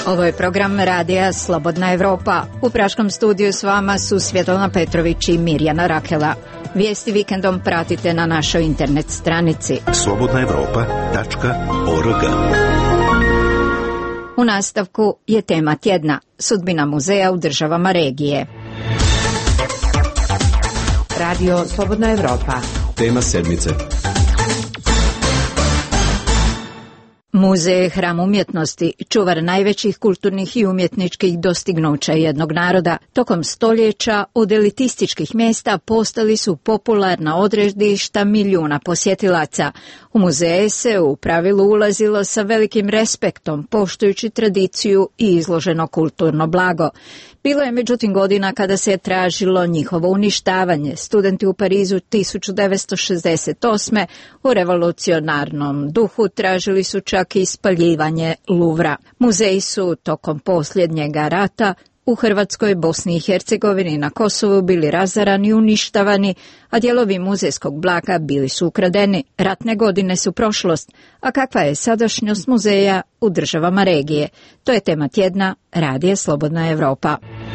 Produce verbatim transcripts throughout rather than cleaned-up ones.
Ovo je program radija Slobodna Evropa. U praškom studiju s vama su Svjetlana Petrović i Mirjana Rakela. Vijesti vikendom pratite na našoj internet stranici slobodna evropa tačka org. U nastavku je tema tjedna, sudbina muzeja u državama regije. Radio Slobodna Evropa. Tema sedmice. Muzej je hram umjetnosti, čuvar najvećih kulturnih i umjetničkih dostignuća jednog naroda. Tokom stoljeća od elitističkih mjesta postali su popularna odredišta milijuna posjetilaca. U muzeje se u pravilu ulazilo sa velikim respektom, poštujući tradiciju i izloženo kulturno blago. Bilo je međutim godina kada se je tražilo njihovo uništavanje. Studenti u Parizu tisuću devetsto šezdeset osme u revolucionarnom duhu tražili su čak i spaljivanje Luvra. Muzeji su tokom posljednjega rata u Hrvatskoj, Bosni i Hercegovini i na Kosovu bili razarani i uništavani, a dijelovi muzejskog blaga bili su ukradeni. Ratne godine su prošlost, a kakva je sadašnjost muzeja u državama regije? To je tema tjedna radija Slobodna Evropa.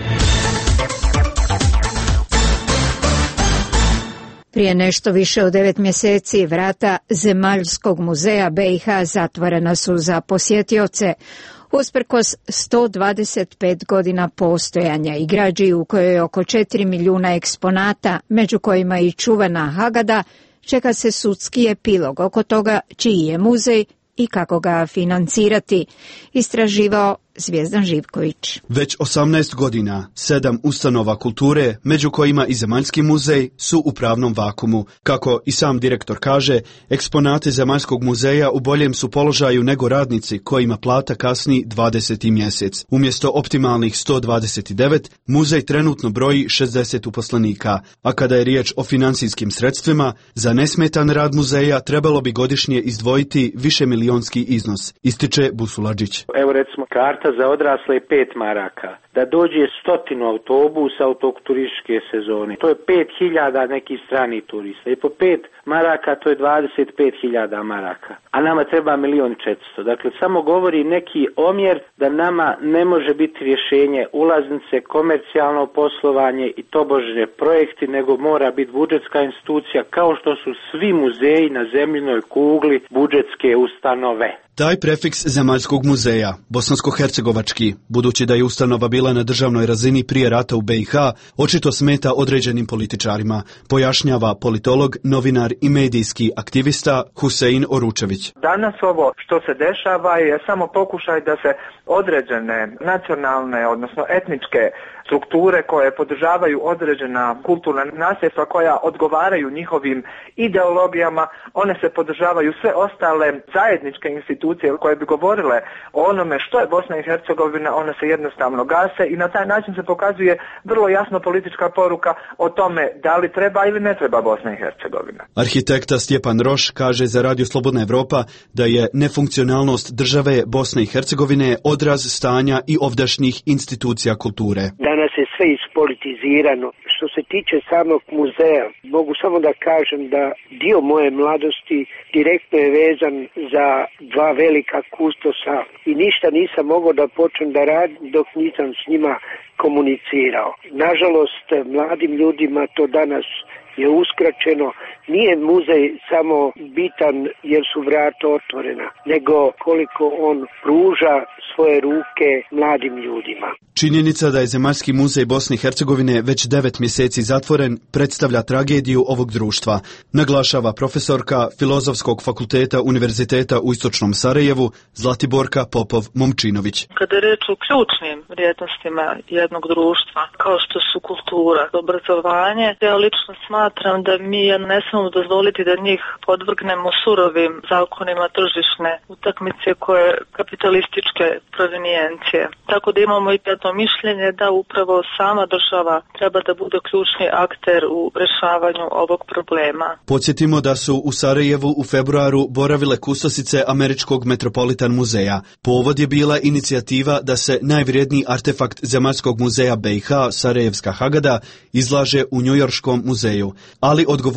Prije nešto više od devet mjeseci vrata Zemaljskog muzeja B i H zatvorena su za posjetioce. Usprkos sto dvadeset pet godina postojanja i građi u kojoj je oko četiri milijuna eksponata, među kojima i čuvena Hagada, čeka se sudski epilog oko toga čiji je muzej i kako ga financirati, istraživao Zvijezdan Živković. Već osamnaest godina, sedam ustanova kulture, među kojima i Zemaljski muzej, su u pravnom vakumu. Kako i sam direktor kaže, eksponati Zemaljskog muzeja u boljem su položaju nego radnici kojima plata kasni dvadeseti mjesec. Umjesto optimalnih sto dvadeset devet, muzej trenutno broji šezdeset uposlenika, a kada je riječ o financijskim sredstvima, za nesmetan rad muzeja trebalo bi godišnje izdvojiti više milionski iznos, ističe Busuladžić. Evo recimo karta za odrasle je pet maraka. Da dođe stotinu autobusa u tog turističke sezone. To je pet hiljada nekih stranih turista. I po pet maraka to je dvadeset pet hiljada maraka. A nama treba milijon četiristo. Dakle, samo govori neki omjer da nama ne može biti rješenje ulaznice, komercijalno poslovanje i tobožnje projekti, nego mora biti budžetska institucija, kao što su svi muzeji na zemljinoj kugli budžetske ustanove. Taj prefiks Zemaljskog muzeja, bosansko-hercegovački, budući da je ustanova bila na državnoj razini prije rata u B i H, očito smeta određenim političarima, pojašnjava politolog, novinar i medijski aktivista Husein Oručević. Danas ovo što se dešava je samo pokušaj da se određene nacionalne, odnosno etničke strukture koje podržavaju određena kulturna nasljedstva koja odgovaraju njihovim ideologijama, one se podržavaju, sve ostale zajedničke institucije koje bi govorile o onome što je Bosna i Hercegovina, one se jednostavno gase i na taj način se pokazuje vrlo jasno politička poruka o tome da li treba ili ne treba Bosna i Hercegovina. Arhitekta Stjepan Roš kaže za Radio Slobodna Evropa da je nefunkcionalnost države Bosne i Hercegovine odraz stanja i ovdašnjih institucija kulture. Danas je sve ispolitizirano. Što se tiče samog muzeja, mogu samo da kažem da dio moje mladosti direktno je vezan za dva velika kustosa i ništa nisam mogao da počnem da radim dok nisam s njima komunicirao. Nažalost, mladim ljudima to danas je uskraćeno. Nije muzej samo bitan jer su vrata otvorena, nego koliko on pruža svoje ruke mladim ljudima. Činjenica da je Zemaljski muzej Bosne i Hercegovine već devet mjeseci zatvoren predstavlja tragediju ovog društva, naglašava profesorka Filozofskog fakulteta Univerziteta u Istočnom Sarajevu Zlatiborka Popov-Momčinović. Kada je reč o ključnim vrijednostima jednog društva, kao što su kultura, obrazovanje, ja lično smatram da mi ne smemo dozvoliti da njih podvrgnemo surovim zakonima tržišne utakmice koje kapitalističke provenijencije. Tako da imamo i to mišljenje da upravo sama država treba da bude ključni akter u rješavanju ovog problema. Podsjetimo da su u Sarajevu u februaru boravile kustosice Američkog Metropolitan muzeja. Povod je bila inicijativa da se najvrijedniji artefakt Zemaljskog muzeja B i H, Sarajevska Hagada, izlaže u Njujorškom muzeju. Ali odgovornost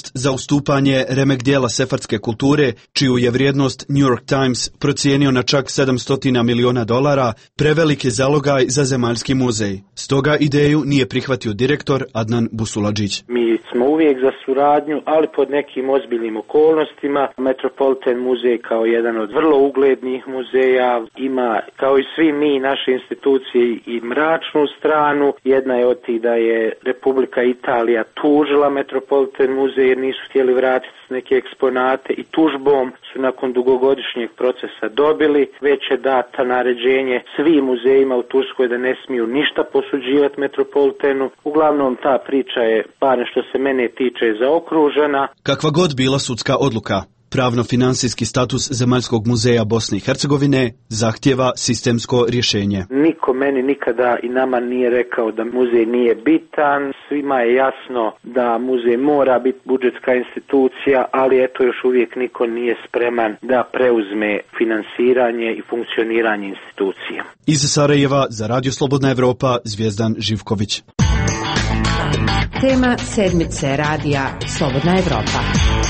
mogućnost za ustupanje remek dijela sefardske kulture, čiju je vrijednost New York Times procijenio na čak sedamsto miliona dolara, prevelik je zalogaj za zemaljski muzej. Stoga ideju nije prihvatio direktor Adnan Busuladžić. Mi smo uvijek za suradnju, ali pod nekim ozbiljnim okolnostima. Metropolitan muzej kao jedan od vrlo uglednih muzeja ima, kao i svi mi, naše institucije, i mračnu stranu. Jedna je od tih da je Republika Italija tužila Metropolitan muzej jer nisu htjeli vratiti neke eksponate i tužbom su nakon dugogodišnjeg procesa dobili. Već je data naređenje svim muzejima u Turskoj da ne smiju ništa posuđivati Metropolitanu. Uglavnom ta priča je, bar što se mene tiče, zaokružena. Kakva god bila sudska odluka, pravno-finansijski status Zemaljskog muzeja Bosne i Hercegovine zahtjeva sistemsko rješenje. Niko meni nikada i nama nije rekao da muzej nije bitan. Svima je jasno da muzej mora biti budžetska institucija, ali eto još uvijek niko nije spreman da preuzme finansiranje i funkcioniranje institucije. Iz Sarajeva za Radio Slobodna Evropa, Zvijezdan Živković. Tema sedmice radija Slobodna Evropa.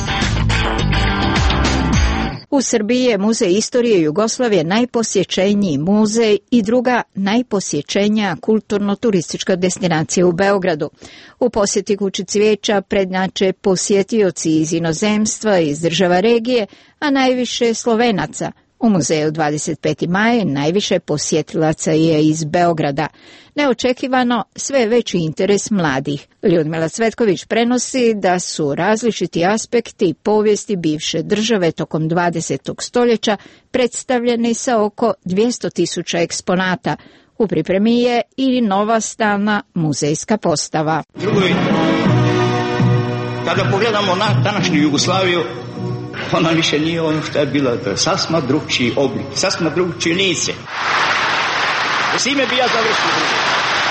U Srbiji je Muzej istorije Jugoslavije najposjećeniji muzej i druga najposjećenija kulturno-turistička destinacija u Beogradu. U posjeti Kući cvijeća prednjače posjetioci iz inozemstva, iz država regije, a najviše Slovenaca. U muzeju dvadeset peti maj najviše posjetilaca je iz Beograda. Neočekivano sve veći interes mladih. Ljudmila Cvetković prenosi da su različiti aspekti povijesti bivše države tokom dvadesetog stoljeća predstavljeni sa oko dvjesto tisuća eksponata. U pripremi je i nova stalna muzejska postava. Drugovi, kada pogledamo na današnju Jugoslaviju, ona više nije ono što je bila, sasma drugčiji oblik, sasma drugčije lice. S ime bi ja završio.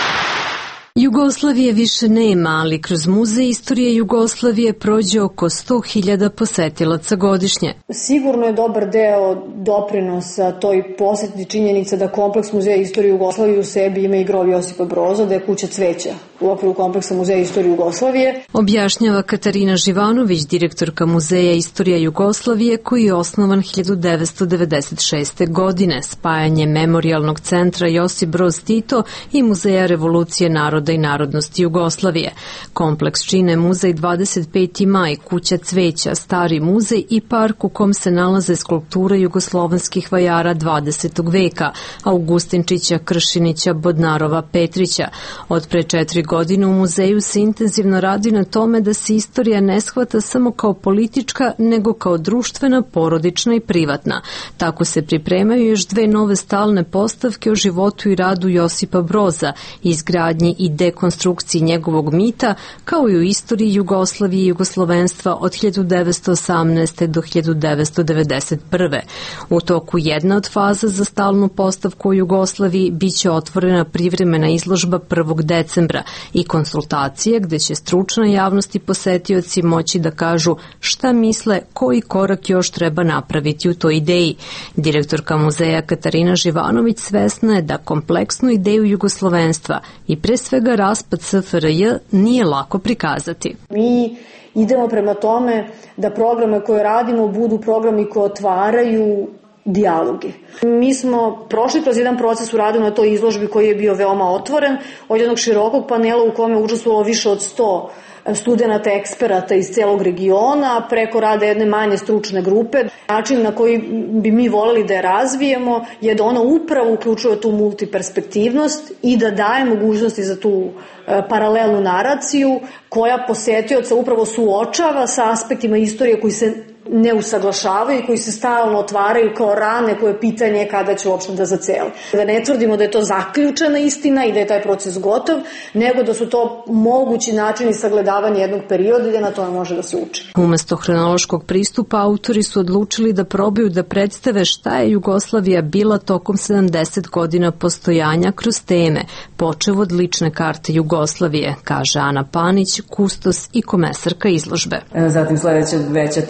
Jugoslavije više nema, ali kroz Muzej istorije Jugoslavije prođe oko sto hiljada posetilaca godišnje. Sigurno je dobar deo doprinosa toj posjeti činjenica da kompleks Muzeja istorije Jugoslavije u sebi ima i grob Josipa Broza, da je Kuća cveća u okviru kompleksa Muzeja istorije Jugoslavije. Objašnjava Katarina Živanović, direktorka Muzeja istorije Jugoslavije, koji je osnovan hiljadu devetsto devedeset šeste. godine spajanjem Memorijalnog centra Josip Broz Tito i Muzeja revolucije naroda i narodnosti Jugoslavije. Kompleks čine Muzej dvadeset peti maj, Kuća cveća, Stari muzej i park u kom se nalaze skulpture jugoslovenskih vajara dvadesetog veka, Augustinčića, Kršinića, Bodnarova, Petrića. Od pre četiri godine u muzeju se intenzivno radi na tome da se istorija ne shvata samo kao politička, nego kao društvena, porodična i privatna. Tako se pripremaju još dve nove stalne postavke o životu i radu Josipa Broza, izgradnji i dekonstrukciji njegovog mita, kao i u istoriji Jugoslavije i jugoslovenstva od hiljadu devetsto osamnaeste. do hiljadu devetsto devedeset prve. U toku jedna od faza za stalnu postavku u Jugoslaviji biće otvorena privremena izložba prvog decembra i konsultacije gde će stručna javnost i posetioci moći da kažu šta misle, koji korak još treba napraviti u toj ideji. Direktorka muzeja Katarina Živanović svesna je da kompleksnu ideju jugoslovenstva i pre svega raspad S F R J nije lako prikazati. Mi idemo prema tome da programe koje radimo budu programi koji otvaraju dijaloge. Mi smo prošli kroz jedan proces u radu na toj izložbi koji je bio veoma otvoren, od jednog širokog panela u kome je učestvovalo više od sto studenata, eksperata iz celog regiona, preko rada jedne manje stručne grupe. Način na koji bi mi voleli da je razvijemo je da ona upravo uključuje tu multiperspektivnost i da daje mogućnosti za tu paralelnu naraciju koja posetioca upravo suočava sa aspektima istorije koji se ne usaglašavaju i koji se stalno otvaraju kao rane koje pitanje je kada će uopšte da zacele. Da ne tvrdimo da je to zaključena istina i da je taj proces gotov, nego da su to mogući načini sagledavanja jednog perioda i da na tome može da se uči. Umesto hronološkog pristupa, autori su odlučili da probaju da predstave šta je Jugoslavija bila tokom sedamdeset godina postojanja kroz teme, počev od lične karte Jugoslavije, kaže Ana Panić, kustos i komesarka izložbe. Zatim sledeća veća tema su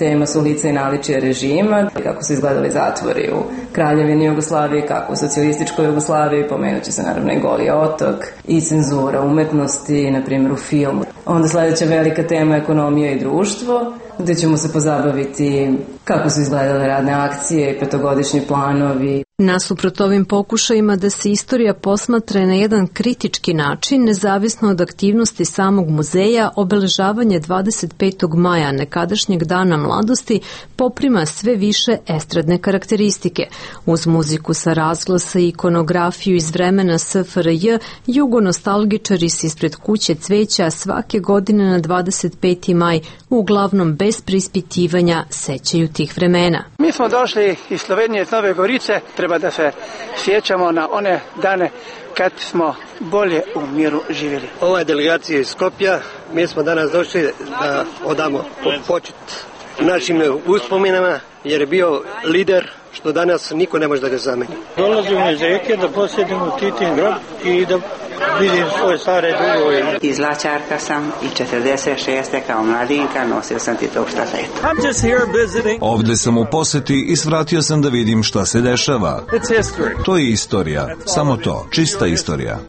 lica i naličije režima, kako su izgledali zatvori u Kraljevini Jugoslaviji, kako u socijalističkoj Jugoslaviji, pomenući se naravno i Goli otok, i cenzura umetnosti, na primjer u filmu. Onda sledeća velika tema je ekonomija i društvo, gde ćemo se pozabaviti kako su izgledale radne akcije i petogodišnji planovi. Nasuprot ovim pokušajima da se istorija posmatra na jedan kritički način, nezavisno od aktivnosti samog muzeja, obeležavanje dvadeset petog maja, nekadašnjeg dana mladosti, poprima sve više estradne karakteristike. Uz muziku sa razglasa i ikonografiju iz vremena S F R J, jugonostalgičari se ispred kuće cveća svake godine na dvadeset peti maj, uglavnom bez preispitivanja, sećaju tih vremena. Mi smo došli iz Slovenije, iz Nove Gorice, treba da se sjećamo na one dane kad smo bolje u miru živjeli. Ova je delegacija iz Skopja, mi smo danas došli da odamo počet našim uspomenama, jer je bio lider što danas niko ne može da ga zameni. Dolazimo iz Rijeke da posjetimo Titin grob i da vidim svoje stare drugove. Iz Lačarka sam i četrdeset šeste kao mladinka nosio sam ti tog štafetu. Ovde sam u poseti i svratio sam da vidim šta se dešava. To je istorija, samo to, čista istorija.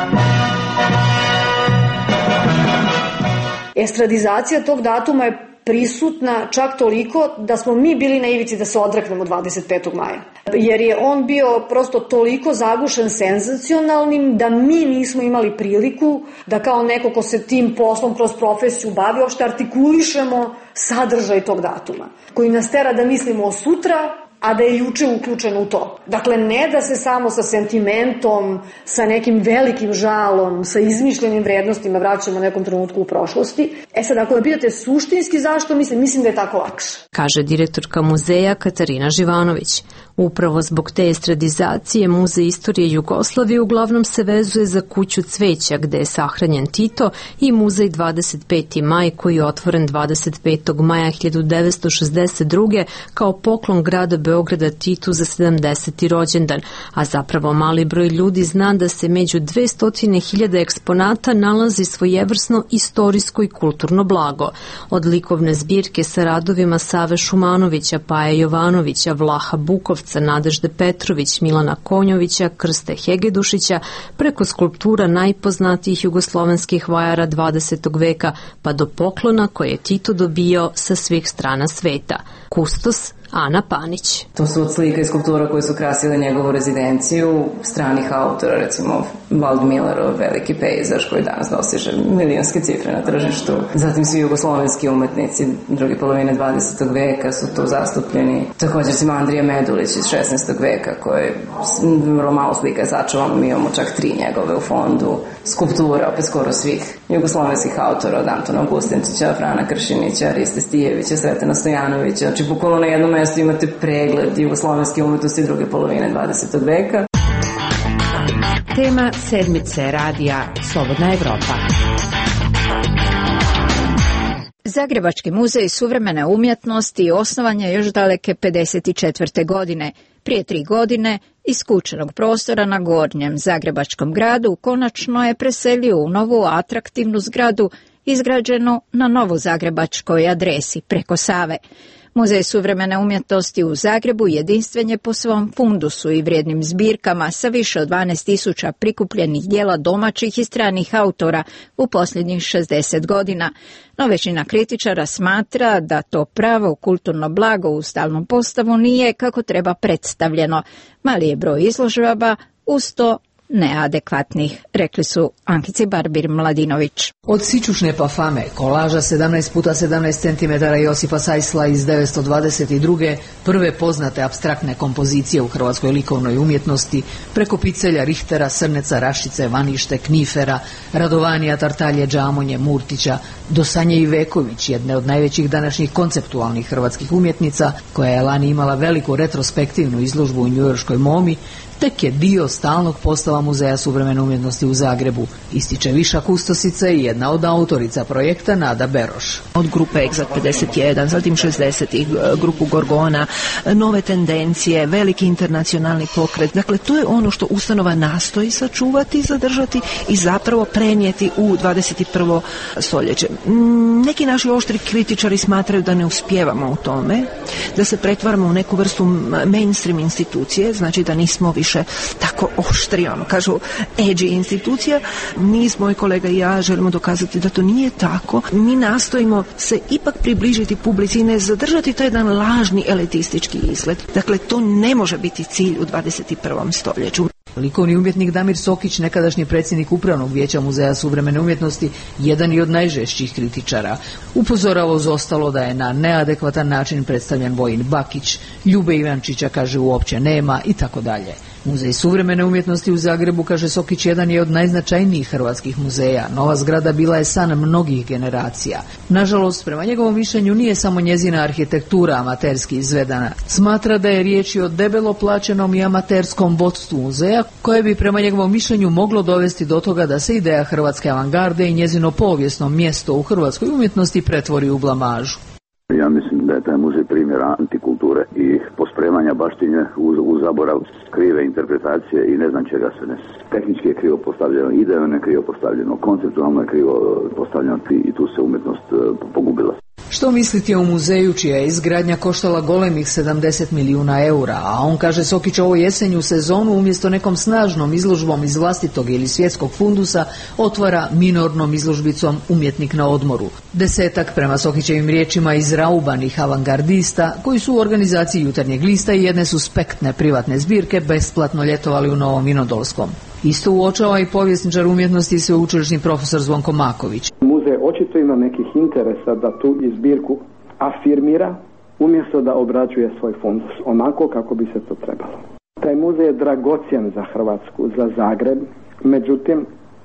Estradizacija tog datuma je prisutna čak toliko da smo mi bili na ivici da se odreknemo dvadeset petog maja. Jer je on bio prosto toliko zagušen senzacionalnim da mi nismo imali priliku da kao neko ko se tim poslom kroz profesiju bavi, uopšte artikulišemo sadržaj tog datuma, koji nas tera da mislimo o sutra, a da je juče uključeno u to. Dakle, ne da se samo sa sentimentom, sa nekim velikim žalom, sa izmišljenim vrednostima vraćamo nekom trenutku u prošlosti. E sad, ako me pitate suštinski zašto, mislim, mislim da je tako lakše. Kaže direktorka muzeja Katarina Živanović. Upravo zbog te estradizacije Muzej istorije Jugoslavije uglavnom se vezuje za kuću cveća gde je sahranjen Tito i Muzej dvadeset peti maj koji je otvoren dvadeset petog maja hiljadu devetsto šezdeset druge kao poklon grada Beograda Titu za sedamdeseti rođendan, a zapravo mali broj ljudi zna da se među dvesta hiljada eksponata nalazi svojevrsno istorijsko i kulturno blago. Od likovne zbirke sa radovima Save Šumanovića, Paja Jovanovića, Vlaha Bukovca, Nadežde Petrović, Milana Konjovića, Krste Hegedušića, preko skulptura najpoznatijih jugoslovenskih vajara dvadesetog veka, pa do poklona koje je Tito dobio sa svih strana sveta. Kustos Ana Panić. To su od slika i skulptura koje su krasile njegovu rezidenciju stranih autora, recimo Wald Millerov veliki pejzaž koji danas dostiže milionske cifre na tržištu. Zatim svi jugoslovenski umetnici druge polovine dvadesetog veka su tu zastupljeni. Također si Andrija Medulić iz šesnaestog veka koji vrlo malo slika je sačuvano, mi imamo čak tri njegove u fondu. Skulptura opet skoro svih jugoslovenskih autora od Antona Augustinčića, Frana Kršinića, Riste Stijevića, Sretena Stojanovića. Znači, bukvalno na jednom mestu imate pregled jugoslovenske umetnosti druge polovine dvadesetog veka. Tema sedmice radija Slobodna Evropa. Zagrebački muzej suvremene umjetnosti osnovan je još daleke pedeset četvrte. godine. Prije tri godine iz skučenog prostora na Gornjem Zagrebačkom gradu konačno je preselio u novu atraktivnu zgradu izgrađenu na novozagrebačkoj adresi preko Save. Muzej suvremene umjetnosti u Zagrebu jedinstven je po svom fundusu i vrijednim zbirkama sa više od dvanaest tisuća prikupljenih dijela domaćih i stranih autora u posljednjih šezdeset godina. No većina kritičara smatra da to pravo kulturno blago u stalnom postavu nije kako treba predstavljeno. Mali je broj izložaba, uz to neadekvatnih, rekli su Ankici Barbir Mladinović. Od Sičušne pa Fame, kolaža sedamnaest puta sedamnaest centimetara Josipa Sajsla iz devetsto dvadeset druge. prve poznate apstraktne kompozicije u hrvatskoj likovnoj umjetnosti, preko Picelja, Rihtera, Srneca, Rašice, Vanište, Knifera, Radovanija, Tartalje, Džamonje, Murtića, do Sanje Iveković, jedne od najvećih današnjih konceptualnih hrvatskih umjetnica, koja je lani imala veliku retrospektivnu izložbu u njujorškoj MoMI, tek je dio stalnog postava Muzeja suvremene umjetnosti u Zagrebu, ističe viša kustosica i jedna od autorica projekta Nada Beroš. Od grupe Egzat pedeset jedan, zatim šezdesetih, grupu Gorgona, nove tendencije, veliki internacionalni pokret. Dakle, to je ono što ustanova nastoji sačuvati, zadržati i zapravo prenijeti u dvadeset prvo stoljeće. Neki naši oštri kritičari smatraju da ne uspijevamo u tome, da se pretvaramo u neku vrstu mainstream institucije, znači da nismo više tako oštri, ono, kažu edgy institucija. Mi, moj kolega i ja, želimo dokazati da to nije tako. Mi nastojimo se ipak približiti publici i ne zadržati to jedan lažni elitistički izgled. Dakle, to ne može biti cilj u dvadeset prvom stoljeću. Likovni umjetnik Damir Sokić, nekadašnji predsjednik Upravnog vijeća Muzeja suvremene umjetnosti, jedan i od najžešćih kritičara. Upozorava uz ostalo da je na neadekvatan način predstavljen Vojin Bakić, Ljube Ivančića kaže uopće nema i tako dalje. Muzej suvremene umjetnosti u Zagrebu, kaže Sokić, jedan je od najznačajnijih hrvatskih muzeja. Nova zgrada bila je san mnogih generacija. Nažalost, prema njegovom mišljenju nije samo njezina arhitektura amaterski izvedena. Smatra da je riječ o debelo plaćenom i amaterskom vodstvu muzeja, koje bi prema njegovom mišljenju moglo dovesti do toga da se ideja hrvatske avangarde i njezino povijesno mjesto u hrvatskoj umjetnosti pretvori u blamažu. Ja mislim da je taj muzej primjera antikulture i pospremanja baštinje u, u zaborav, krive interpretacije i ne znam čega se ne. Tehnički je krivo postavljeno, idejno je krivo postavljeno, konceptualno je krivo postavljeno i tu se umjetnost pogubila. Što misliti o muzeju čija je izgradnja koštala golemih sedamdeset milijuna eura, a on, kaže Sokić, ovo jesenju sezonu umjesto nekom snažnom izložbom iz vlastitog ili svjetskog fundusa otvara minornom izložbicom Umjetnik na odmoru. Desetak, prema Sokićevim riječima, izraubanih avangardista koji su u organizaciji Jutarnjeg lista i jedne suspektne privatne zbirke besplatno ljetovali u Novom Vinodolskom. Isto uočava i povjesničar umjetnosti i sveučilišni profesor Zvonko Maković. Muzej očito ima nekih interesa da tu izbirku afirmira umjesto da obrađuje svoj fundus onako kako bi se to trebalo. Taj muzej je dragocjen za Hrvatsku, za Zagreb, međutim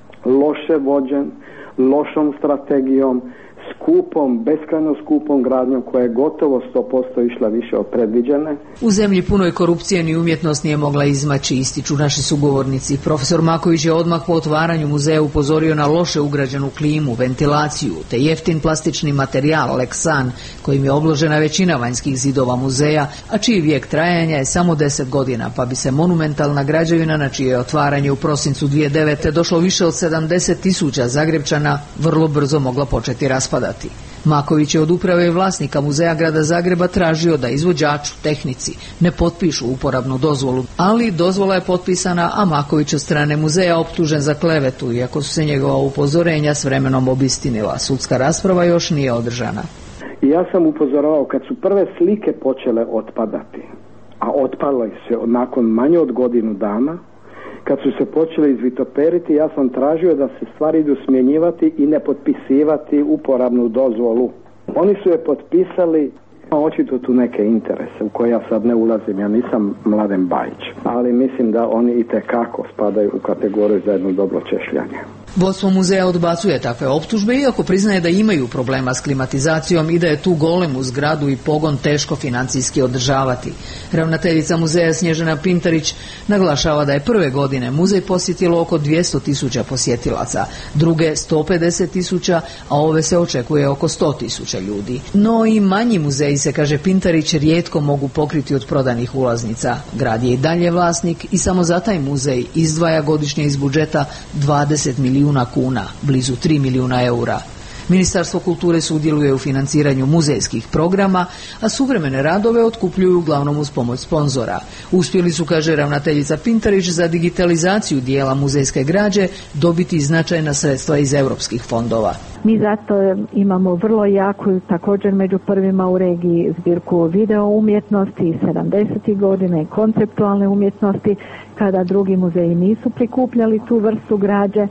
loše vođen, lošom strategijom, skupom, beskrajno skupom gradnjom koja je gotovo sto posto išla više od predviđene. U zemlji punoj korupcije ni umjetnost nije mogla izmaći, ističu naši sugovornici. Profesor Maković je odmah po otvaranju muzeja upozorio na loše ugrađenu klimu, ventilaciju, te jeftin plastični materijal Lexan, kojim je obložena većina vanjskih zidova muzeja, a čiji vijek trajanja je samo deset godina, pa bi se monumentalna građevina, na čije je otvaranje u prosincu dvije tisuće devete došlo više od sedamdeset tisuća Zagrebčana, vrlo brzo mogla početi raspadati. Maković je od uprave i vlasnika Muzeja grada Zagreba tražio da izvođaču, tehnici, ne potpišu uporabnu dozvolu, ali dozvola je potpisana, a Maković od strane muzeja optužen za klevetu, iako su se njegova upozorenja s vremenom obistinila. Sudska rasprava još nije održana. I ja sam upozoravao kad su prve slike počele otpadati, a otpale se nakon manje od godinu dana, kad su se počeli izvitoperiti, ja sam tražio da se stvari idu smjenjivati i ne potpisivati uporabnu dozvolu. Oni su je potpisali, očito tu neke interese u koje ja sad ne ulazim, ja nisam Mladen Bajić, ali mislim da oni itekako spadaju u kategoriju za jedno dobro češljanje. Vodstvo muzeja odbacuje takve optužbe, iako priznaje da imaju problema s klimatizacijom i da je tu golemu zgradu i pogon teško financijski održavati. Ravnateljica muzeja Snježana Pintarić naglašava da je prve godine muzej posjetilo oko dvjesto tisuća posjetilaca, druge sto pedeset tisuća, a ove se očekuje oko sto tisuća ljudi. No i manji muzeji, se kaže Pintarić, rijetko mogu pokriti od prodanih ulaznica. Grad je i dalje vlasnik i samo za taj muzej izdvaja godišnje iz budžeta dvadeset milijuna kuna, blizu tri milijuna eura. Ministarstvo kulture sudjeluje u financiranju muzejskih programa, a suvremene radove otkupljuju uglavnom uz pomoć sponzora. Uspjeli su, kaže ravnateljica Pintarić, za digitalizaciju dijela muzejske građe dobiti značajna sredstva iz europskih fondova. Mi zato imamo vrlo jaku, također među prvima u regiji, zbirku video umjetnosti iz sedamdesetih godina i konceptualne umjetnosti, kada drugi muzeji nisu prikupljali tu vrstu građe.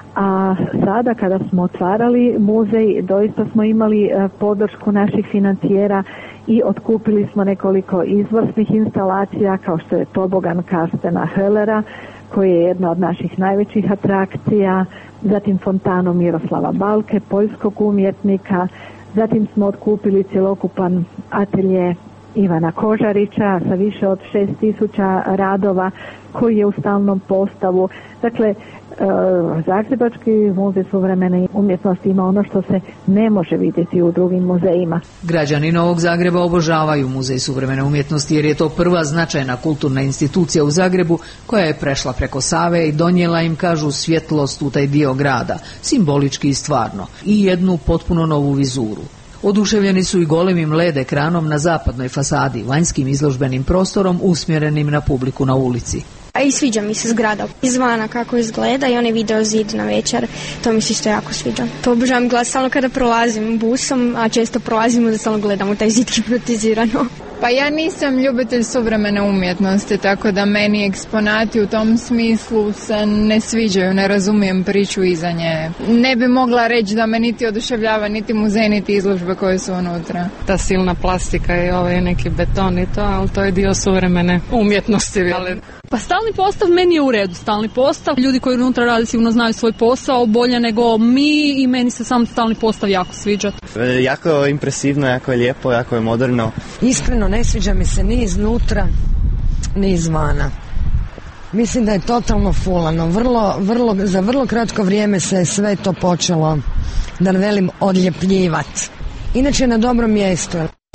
A sada kada smo otvarali muzej, doista smo imali podršku naših financijera i otkupili smo nekoliko izvrsnih instalacija, kao što je tobogan Karstena Höllera, koji je jedna od naših najvećih atrakcija, zatim fontanu Miroslava Balke, poljskog umjetnika, zatim smo otkupili cjelokupan atelje Ivana Kožarića sa više od šest tisuća radova, koji je u stalnom postavu. Dakle, Zagrebački muzej suvremene umjetnosti ima ono što se ne može vidjeti u drugim muzejima. Građani Novog Zagreba obožavaju Muzej suvremene umjetnosti jer je to prva značajna kulturna institucija u Zagrebu koja je prešla preko Save i donijela im, kažu, svjetlost u taj dio grada, simbolički i stvarno, i jednu potpuno novu vizuru. Oduševljeni su i golemim L E D ekranom na zapadnoj fasadi, vanjskim izložbenim prostorom usmjerenim na publiku na ulici. A i sviđa mi se zgrada izvana kako izgleda i onaj video zid na večer, to mi se isto jako sviđa. To obožavam gledati stalno kada prolazim busom, a često prolazimo da stalno gledamo taj zid hipnotizirano. Pa ja nisam ljubitelj suvremene umjetnosti, tako da meni eksponati u tom smislu se ne sviđaju, ne razumijem priču iza nje. Ne bi mogla reći da me niti oduševljava, niti muzej, niti izložbe koje su unutra. Ta silna plastika i ovaj neki beton i to, ali to je dio suvremene umjetnosti. Ali... Pa stalni postav meni je u redu, stalni postav. Ljudi koji unutra rade sigurno znaju svoj posao bolje nego mi i meni se sam stalni postav jako sviđa. E, jako impresivno, jako je lijepo, jako je moderno. Iskreno ne sviđa mi se ni iznutra, ni izvana. Mislim da je totalno fulano. Vrlo, vrlo, za vrlo kratko vrijeme se sve to počelo, da ne velim, odljepljivati. Inače je na dobrom mjestu.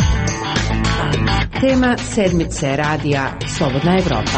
Tema sedmice radija Slobodna Evropa.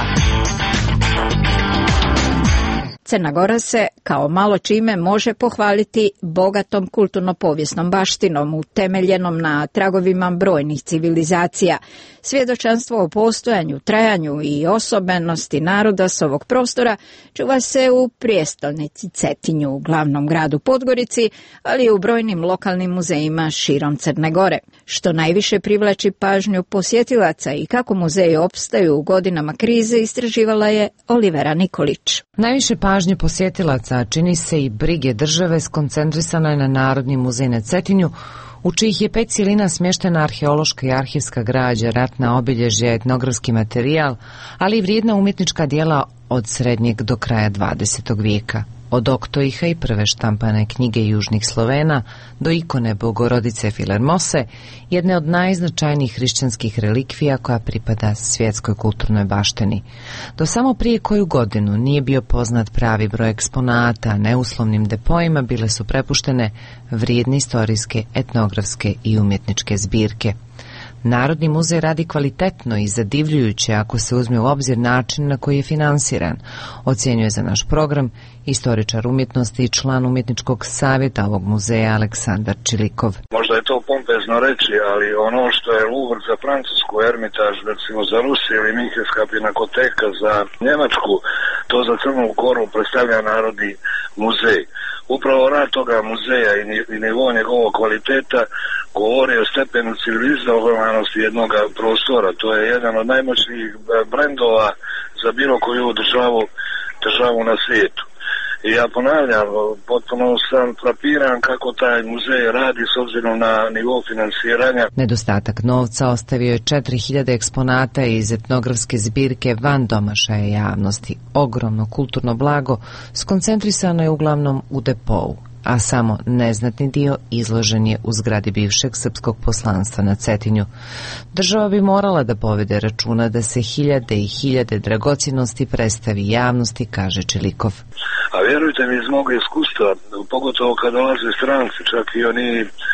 Crna Gora se kao malo čime može pohvaliti bogatom kulturno-povijesnom baštinom utemeljenom na tragovima brojnih civilizacija. Svjedočanstvo o postojanju, trajanju i osobenosti naroda s ovog prostora čuva se u prijestolnici Cetinju, u glavnom gradu Podgorici, ali i u brojnim lokalnim muzejima širom Crne Gore. Što najviše privlači pažnju posjetilaca i kako muzeji opstaju u godinama krize istraživala je Olivera Nikolić. Najviše pažnje posjetilaca čini se i brige države skoncentrisana je na Narodni muzej na Cetinju, u čijih je pet cjelina smještena arheološka i arhivska građa, ratna obilježja, etnografski materijal, ali i vrijedna umjetnička djela od srednjeg do kraja dvadesetog vijeka. Od Oktoiha i prve štampane knjige južnih Slovena do ikone Bogorodice Filermose, jedne od najznačajnijih hrišćanskih relikvija koja pripada svjetskoj kulturnoj baštini. Do samo prije koju godinu nije bio poznat pravi broj eksponata, a neuslovnim depoima bile su prepuštene vrijedne istorijske, etnografske i umjetničke zbirke. Narodni muzej radi kvalitetno i zadivljujuće ako se uzme u obzir način na koji je finansiran, ocjenjuje za naš program istoričar umjetnosti i član umjetničkog savjeta ovog muzeja Aleksandar Čilikov. Možda je to pompezno reći, ali ono što je Louvre za Francusku, Ermitaž recimo za Rusiju ili Minhenska pinakoteka za Njemačku, to za Crnu Goru predstavlja Narodni muzej. Upravo rad toga muzeja i nivo njegovog kvaliteta govori o stepenu civilizovanosti jednog prostora. To je jedan od najmoćnijih brendova za bilo koju državu, državu na svijetu. I ja ponavljam, potpuno sam frapiran kako taj muzej radi s obzirom na nivo finansiranja. Nedostatak novca ostavio je četiri hiljade eksponata iz etnografske zbirke van domašaja javnosti. Ogromno kulturno blago skoncentrisano je uglavnom u depou, a samo neznatni dio izložen je u zgradi bivšeg srpskog poslanstva na Cetinju. Država bi morala da povede računa da se hiljade i hiljade dragocjenosti predstavi javnosti, kaže Čilikov. A vjerujte mi, iz moga iskustva, pogotovo kad dolaze stranci, čak i oni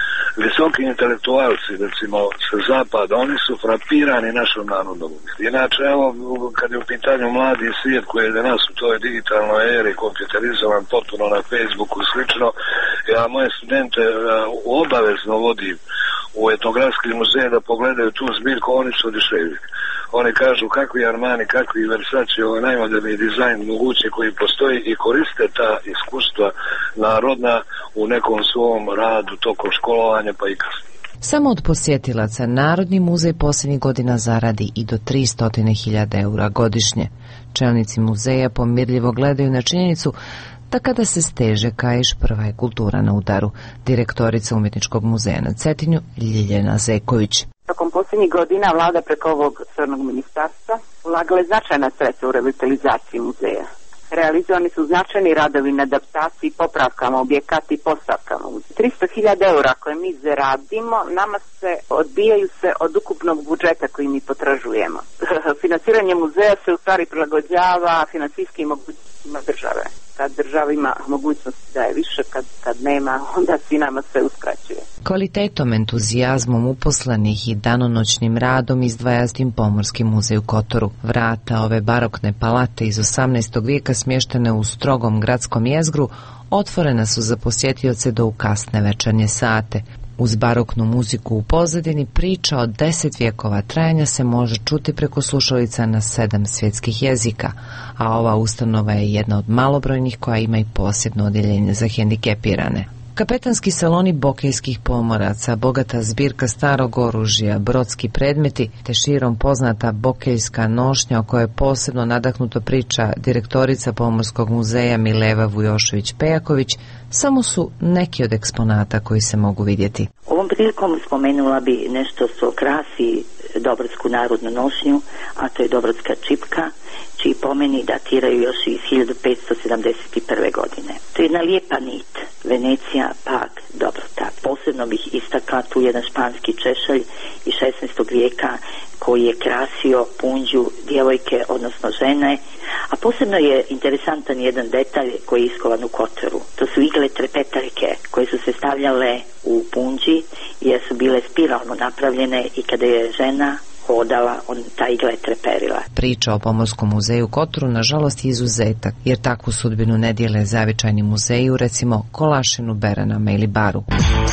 visoki intelektualci, recimo sa zapada, oni su frapirani našom narodnom. Inače, evo, kad je u pitanju mladi svijet koji je danas u toj digitalnoj eri kompjuterizovan potpuno na Facebooku i slično, ja moje studente obavezno vodim u etnografski muzej da pogledaju tu zbirku, oni su oduševljeni. Oni kažu kakvi Armani, kakvi Versace, ovo najmoderniji dizajn moguće koji postoji i koriste ta iskustva narodna u nekom svom radu tokom školovanja pa i kasnije. Samo od posjetilaca Narodni muzej posljednjih godina zaradi i do tristo hiljada eura godišnje. Čelnici muzeja pomirljivo gledaju na činjenicu da kada se steže kaiš, prva je kultura na udaru. Direktorica Umjetničkog muzeja na Cetinju, Ljiljana Zeković. Tokom posljednjih godina vlada preko ovog resornog ministarstva ulagala je značajna sredstva u revitalizaciju muzeja. Realizovani su značajni radovi na adaptaciji i popravkama objekata i postavkama. tristo hiljada eura koje mi zaradimo, nama se odbijaju se od ukupnog budžeta koji mi potražujemo. financiranje muzeja se u stvari prilagođava financijskim mogućnostima države. Kad država ima mogućnost da je više, kad, kad nema, onda svi nama sve uskraćuje. Kvalitetom, entuzijazmom uposlenih i danonoćnim radom izdvaja Tim Pomorski muzej u Kotoru. Vrata ove barokne palate iz osamnaestog vijeka smještene u strogom gradskom jezgru otvorena su za posjetioce do u kasne večernje sate. Uz baroknu muziku u pozadini priča od deset vijekova trajanja se može čuti preko slušalica na sedam svjetskih jezika, a ova ustanova je jedna od malobrojnih koja ima i posebno odjeljenje za hendikepirane. Kapetanski saloni bokejskih pomoraca, bogata zbirka starog oružja, brodski predmeti te širom poznata bokejska nošnja o kojoj posebno nadahnuto priča direktorica Pomorskog muzeja Mileva Vujošević-Pejaković samo su neki od eksponata koji se mogu vidjeti. Ovom prilikom spomenula bi nešto što krasi dobrodsku narodnu nošnju, a to je dobrodska čipka, čiji pomeni datiraju još iz hiljadu petsto sedamdeset prve. godine. To je jedna lijepa nit, Venecija, Pag, dobrota. Posebno bih istakla tu jedan španski češalj iz šesnaestog vijeka koji je krasio punđu djevojke, odnosno žene, a posebno je interesantan jedan detalj koji je iskovan u Kotoru. To su igle trepetaljke koje su se stavljale u punđi jer su bile spiralno napravljene i kada je žena hodala, on ta igla je treperila. Priča o Pomorskom muzeju u Kotoru nažalost je izuzetak, jer takvu sudbinu ne dijele zavičajni muzeji u recimo Kolašinu, Beranama ili Baru.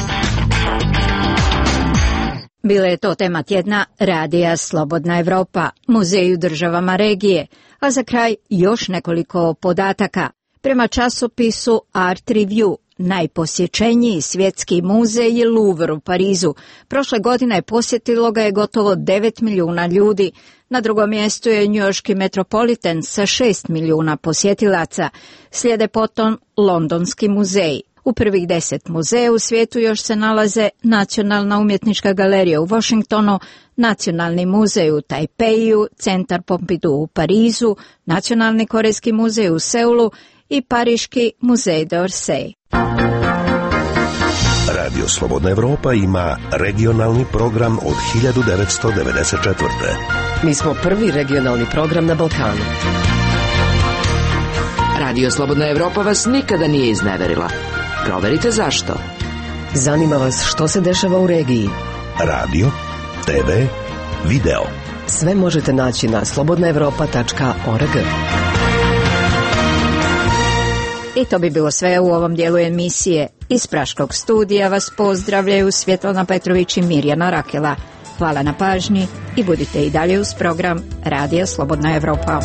Bila je to tema tjedna radija Slobodna Evropa, muzeji u državama regije, a za kraj još nekoliko podataka. Prema časopisu Art Review, najposjećeniji svjetski muzej je Louvre u Parizu. Prošle godine posjetilo ga je gotovo devet milijuna ljudi. Na drugom mjestu je njujorški Metropolitan sa šest milijuna posjetilaca. Slijede potom Londonski muzej. U prvih deset muzeja u svijetu još se nalaze Nacionalna umjetnička galerija u Washingtonu, Nacionalni muzej u Tajpeju, Centar Pompidou u Parizu, Nacionalni korejski muzej u Seulu i Pariški muzej d'Orsay. Radio Slobodna Evropa ima regionalni program od hiljadu devetsto devedeset četvrte. Mi smo prvi regionalni program na Balkanu. Radio Slobodna Evropa vas nikada nije izneverila. Proverite zašto. Zanima vas što se dešava u regiji. Radio, te ve, video. Sve možete naći na slobodna evropa tačka org. I to bi bilo sve u ovom dijelu emisije. Iz Praškog studija vas pozdravljaju Svjetlana Petrović i Mirjana Rakela. Hvala na pažnji i budite i dalje uz program Radija Slobodna Evropa.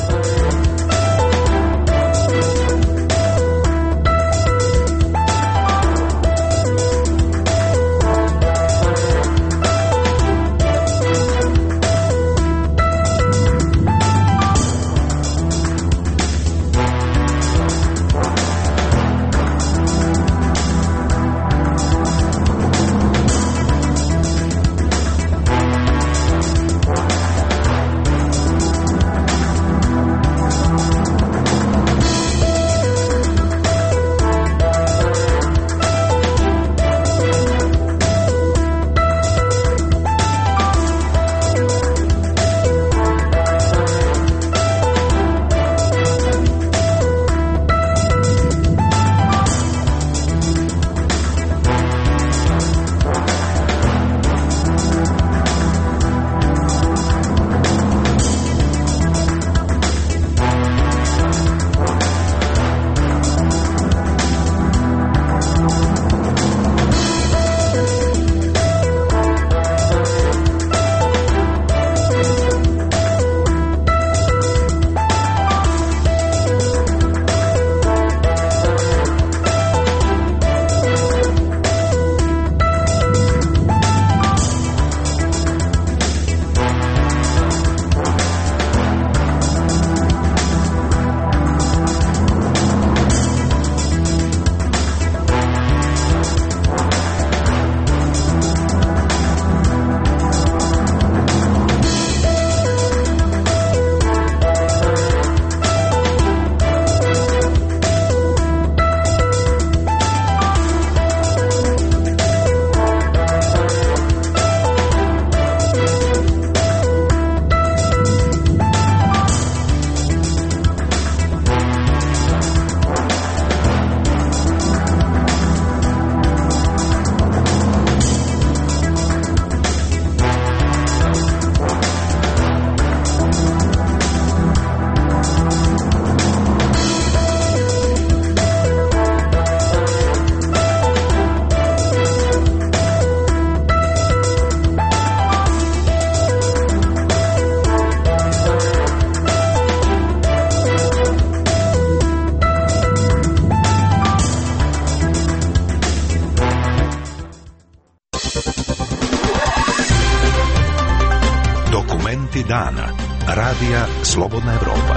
Dokumenti dana. Radija Slobodna Evropa.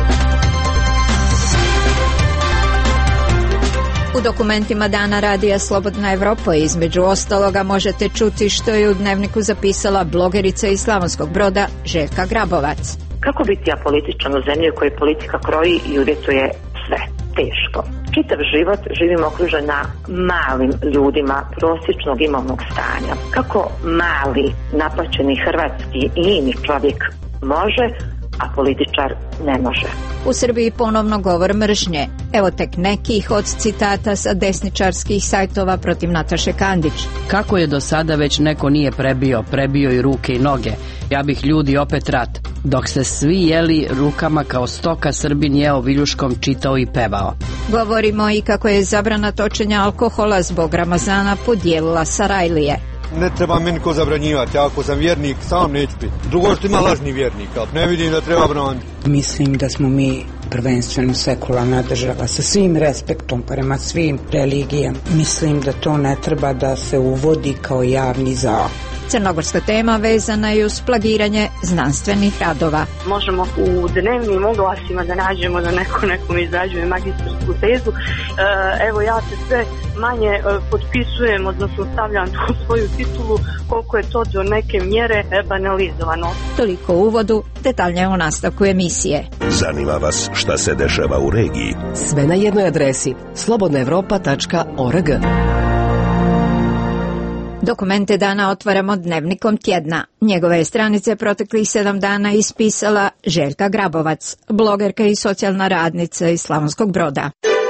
U dokumentima dana Radija Slobodna Evropa između ostaloga možete čuti što je u dnevniku zapisala blogerica iz Slavonskog Broda Željka Grabovac. Kako biti apolitičan u zemlji u kojoj politika kroji i uvjetuje sve? Teško. Čitav život živimo okružen na malim ljudima prosječnog imovnog stanja. Kako mali, napaćeni hrvatski i ini čovjek može, a političar ne može. U Srbiji ponovno govor mržnje. Evo tek nekih od citata sa desničarskih sajtova protiv Nataše Kandić. Kako je do sada već neko nije prebio, prebio i ruke i noge. Ja bih ljudi opet rat. Dok se svi jeli rukama kao stoka, Srbin jeo viljuškom, čitao i pevao. Govorimo i kako je zabrana točenja alkohola zbog Ramazana podijelila Sarajlije. Ne treba meni ko zabranjivati, ako sam vjernik sam neću piti. Drugo što ima lažni vjernik, ne vidim da treba braniti. Mislim da smo mi prvenstveno sekularna država sa svim respektom prema svim religijama. Mislim da to ne treba da se uvodi kao javni zakon. Crnogorska tema vezana je uz plagiranje znanstvenih radova. Možemo u dnevnim oglasima da nađemo da neko nekom izrađuje magistarsku tezu. E, evo ja se sve manje e, potpisujem, odnosno stavljam tu svoju titulu, koliko je to do neke mjere e, banalizovano. Toliko u uvodu, detaljnije u nastavku emisije. Zanima vas šta se dešava u regiji? Sve na jednoj adresi slobodna evropa tačka org. Dokumente dana otvaramo dnevnikom tjedna. Njegove je stranice proteklih sedam dana ispisala Željka Grabovac, blogerka i socijalna radnica iz Slavonskog Broda.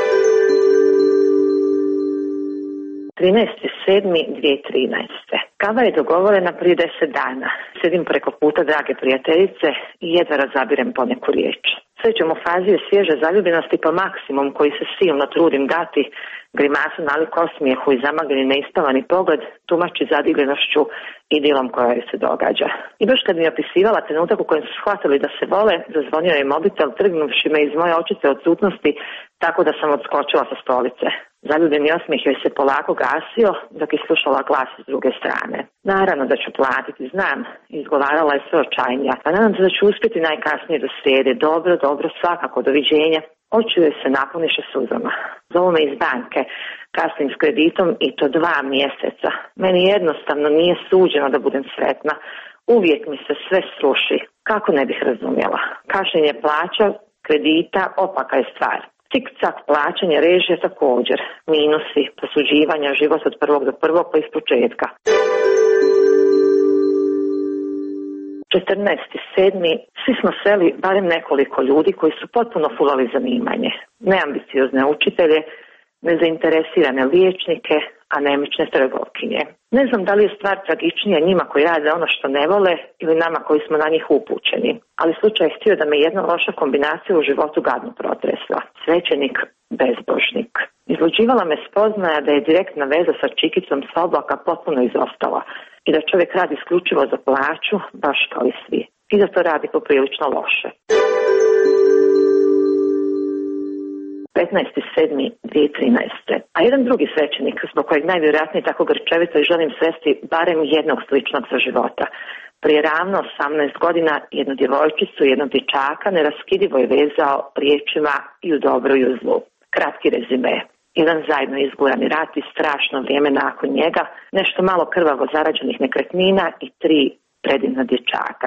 trinaesti sedmi dvije tisuće trinaeste. Kava je dogovorena prije deset dana. Sedim preko puta drage prijateljice i jedva razabirem poneku riječ. Sve ćemo u fazi svježe zaljubljenosti pa maksimum koji se silno trudim dati, grimasu nalik osmijehu i zamagljeni neispavani pogled tumači zadivljenošću i dilom koja joj se događa. I baš kad mi je opisivala trenutak u kojem su shvatili da se vole, zazvonio je mobitel trgnuvši me iz moje očite odsutnosti tako da sam odskočila sa stolice. Zaljubljeni osmijeh joj se polako gasio dok je slušala glas s druge strane. Naravno da ću platiti, znam, izgovarala je sve očajnija, pa nadam se da ću uspjeti najkasnije do srijede. Dobro, dobro, svakako, doviđenja. Oči joj se napuniše suzama. Zovu me iz banke, kasnim s kreditom i to dva mjeseca. Meni jednostavno nije suđeno da budem sretna. Uvijek mi se sve sruši. Kako ne bih razumjela? Kašnjenje plaća, kredita, opaka je stvar. Cik-cak plaćanje režija također. Minusi, posuđivanja, život od prvog do prvog pa iz početka. četrnaesti sedmi Svi smo seli barem nekoliko ljudi koji su potpuno fulali zanimanje. Neambiciozne učitelje, nezainteresirane liječnike, anemične trgovkinje. Ne znam da li je stvar tragičnija njima koji rade ono što ne vole ili nama koji smo na njih upućeni. Ali slučaj je htio da me jedna loša kombinacija u životu gadno protresla. Svećenik, bezbožnik. Izluđivala me spoznaja da je direktna veza sa čikicom sa oblaka potpuno izostala i da čovjek radi isključivo za plaću, baš kao i svi. I da to radi poprilično loše. petnaesti sedmi dvije tisuće trinaeste. A jedan drugi svećenik, zbog kojeg najvjerojatnije tako grčevito i želim svesti barem jednog sličnog za života. Prije ravno osamnaest godina jednu djevojčicu i jednog dječaka neraskidivo je vezao riječima i u dobru i u zlu. Kratki rezime. Jedan zajedno izgurani rat i strašno vrijeme nakon njega, nešto malo krvavo zarađenih nekretnina i tri predivna dječaka.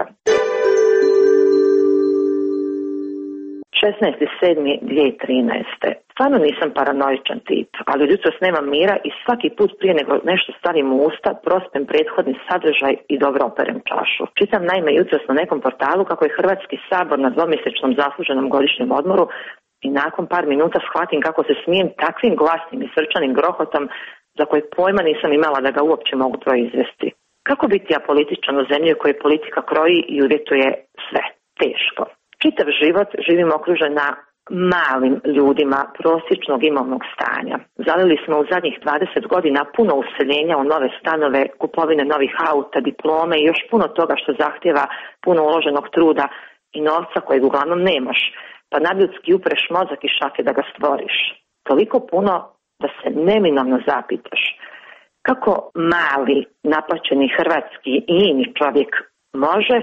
šesnaesti sedmi dvije tisuće trinaeste. Stvarno nisam paranoičan tip, ali od jutros nemam mira i svaki put prije nego nešto stavim u usta, prospem prethodni sadržaj i dobro operem čašu. Čitam naime jutros na nekom portalu kako je Hrvatski sabor na dvomjesečnom zasluženom godišnjem odmoru i nakon par minuta shvatim kako se smijem takvim glasnim i srčanim grohotom za koje pojma nisam imala da ga uopće mogu proizvesti. Kako biti apolitičan u zemlji u kojoj politika kroji i uvjetuje sve? Teško. Čitav život živimo okružen na malim ljudima prosječnog imovnog stanja. Zalili smo u zadnjih dvadeset godina puno useljenja u nove stanove, kupovine novih auta, diplome i još puno toga što zahtjeva puno uloženog truda i novca kojeg uglavnom nemaš, pa nadljudski upreš mozak i šake da ga stvoriš. Toliko puno da se neminovno zapitaš kako mali, napaćeni hrvatski i ini čovjek može,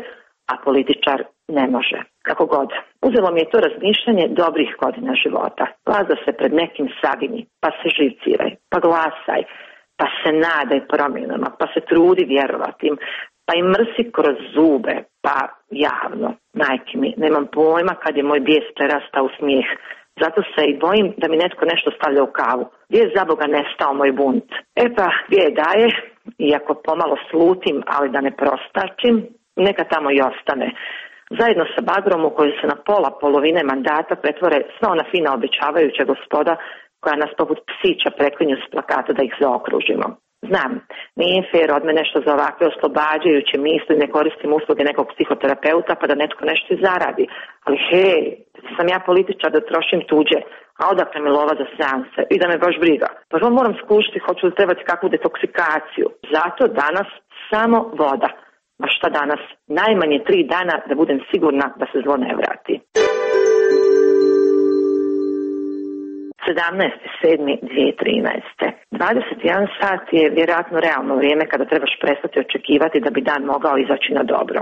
a političar ne može. Kako god. Uzelo mi je to razmišljanje dobrih godina života. Laza se pred nekim saginji, pa se živciraj, pa glasaj, pa se nadaj promjenama, pa se trudi vjerovati im, pa im mrsi kroz zube, pa javno. Majke mi, nemam pojma kad je moj bijes prerastao u smijeh. Zato se i bojim da mi netko nešto stavlja u kavu. Gdje je za Boga nestao moj bunt? E pa, gdje je daje, iako pomalo slutim, ali da ne prostačim, neka tamo i ostane. Zajedno sa bagrom u kojoj se na pola polovine mandata pretvore sva ona fina obećavajuća gospoda koja nas poput psića preklinju s plakata da ih zaokružimo. Znam, nije fair od mene nešto za ovakve oslobađajuće misli, ne koristim usluge nekog psihoterapeuta pa da netko nešto i zaradi. Ali hej, sam ja političar da trošim tuđe, a odakle mi lova za seanse i da me baš briga. Prvo moram skušati hoću li trebati kakvu detoksikaciju. Zato danas samo voda. Ma šta danas? Najmanje tri dana da budem sigurna da se zlo ne vrati. sedamnaesti sedmi dvije tisuće trinaeste. dvadeset jedan sat je vjerojatno realno vrijeme kada trebaš prestati očekivati da bi dan mogao izaći na dobro.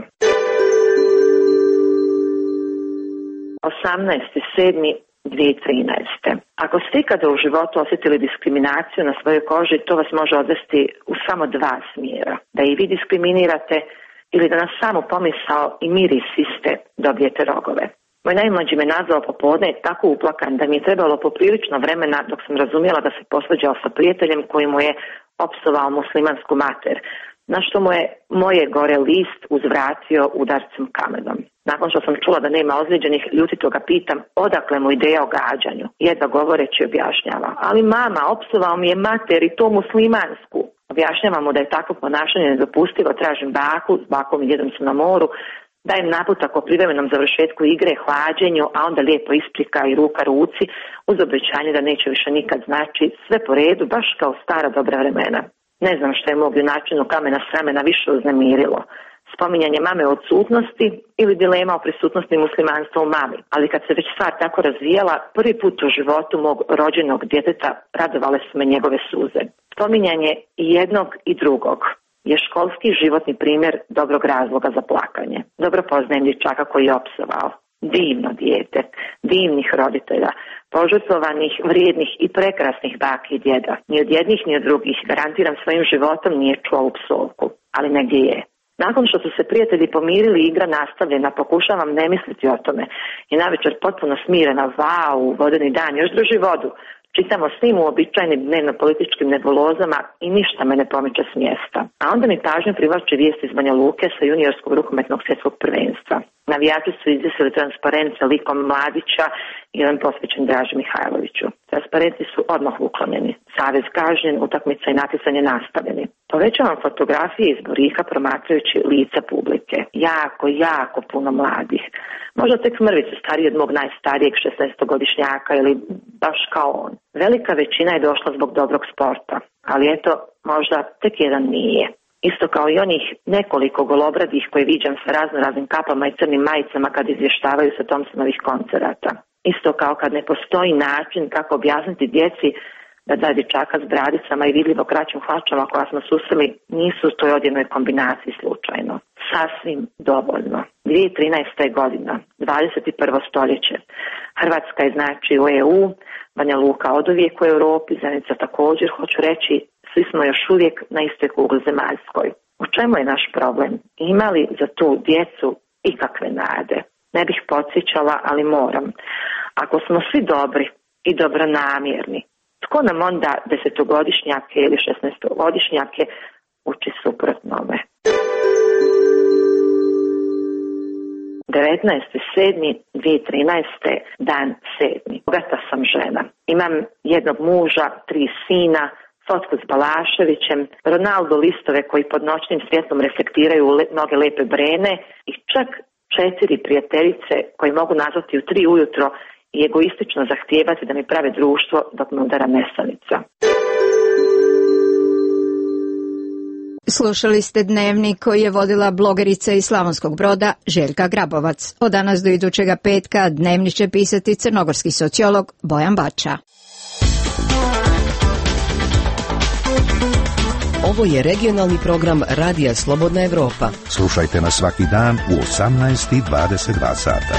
osamnaesti sedmi dvije tisuće trinaeste. Ako ste ikada u životu osjetili diskriminaciju na svojoj koži, to vas može odvesti u samo dva smjera. Da i vi diskriminirate ili da nas samo pomisao i miris iste dobijete rogove. Moj najmlađi me nazvao popodne tako uplakan da mi je trebalo poprilično vremena dok sam razumjela da se posvađao sa prijateljem koji mu je opsovao muslimansku mater, na što mu je moje gore list uzvratio udarcem kamenom. Nakon što sam čula da nema ozlijeđenih, ljutito ga pitam odakle mu ideja o gađanju. Jedva govoreći objašnjava. Ali mama, opsovao mi je mater i to muslimansku. Objašnjavam mu da je takvo ponašanje nedopustivo, tražim baku, s bakom i djedom su na moru, dajem naputak o privremenom završetku igre, hlađenju, a onda lijepo isprika i ruka ruci, uz obećanje da neće više nikad, znači sve po redu, baš kao stara dobra vremena. Ne znam što je mog načinu kamena s ramena više uznemirilo. Spominjanje mame o odsutnosti ili dilema o prisutnosti muslimanstva u mami. Ali kad se već stvar tako razvijela, prvi put u životu mog rođenog djeteta radovale su me njegove suze. Spominjanje i jednog i drugog je školski životni primjer dobrog razloga za plakanje. Dobro poznajem dječaka koji je opsovao. Divno dijete, divnih roditelja, požrtvovanih, vrijednih i prekrasnih baki i djeda. Ni od jednih ni od drugih, garantiram svojim životom, nije čuo u psovku, ali negdje je. Nakon što su se prijatelji pomirili, igra nastavljena, pokušavam ne misliti o tome. I navečer potpuno smirena, vau, vodeni dan, još drži vodu. Čitamo svim uobičajenim dnevno-političkim nebulozama i ništa me ne pomiče s mjesta. A onda mi pažnju privlači vijest iz Banja Luke sa juniorskog rukometnog svjetskog prvenstva. Navijači su izvjesili transparent sa likom Mladića i jedan posvećen Draži Mihajloviću. Transparenti su odmah uklonjeni. Savez kažnjen, utakmica i natjecanje nastavljeni. Povećavam fotografije iz Borika promatrajući lica publike. Jako, jako puno mladih. Možda tek mrvicu stariji od mog najstarijeg šesnaestogodišnjaka ili baš kao on. Velika većina je došla zbog dobrog sporta, ali eto, možda tek jedan nije. Isto kao i onih nekoliko golobradih koje viđam sa razno raznim kapama i crnim majicama kad izvještavaju sa Thompsonovih koncerata. Isto kao kad ne postoji način kako objasniti djeci da dva dječaka s bradicama i vidljivo kraćim hlačama koja smo susreli nisu u toj odjednoj kombinaciji slučajno. Sasvim dovoljno. dvije tisuće trinaesta godina, dvadeset i prvo stoljeće. Hrvatska je znači u E U, Banja Luka oduvijek u Europi, Zenica također, hoću reći, svi smo još uvijek na istoj kugli zemaljskoj. U čemu je naš problem? Ima li za tu djecu ikakve nade? Ne bih podsjećala, ali moram. Ako smo svi dobri i dobronamjerni, tko nam onda desetogodišnjake ili šesnaestogodišnjake uči suprotnome? devetnaesti sedmi dvije tisuće trinaeste dan sedmi. Bogata sam žena. Imam jednog muža, tri sina, fotku s Balaševićem, Ronaldo listove koji pod noćnim svjetlom reflektiraju le- mnoge lepe brene i čak četiri prijateljice koji mogu nazvati u tri ujutro i egoistično zahtijevati da mi prave društvo dok me udara nesanica. Slušali ste dnevnik koji je vodila blogerica iz Slavonskog Broda Željka Grabovac. Od danas do idućega petka dnevnik će pisati crnogorski sociolog Bojan Bača. Ovo je regionalni program Radija Slobodna Evropa. Slušajte nas svaki dan u osamnaest i dvadeset dva sata.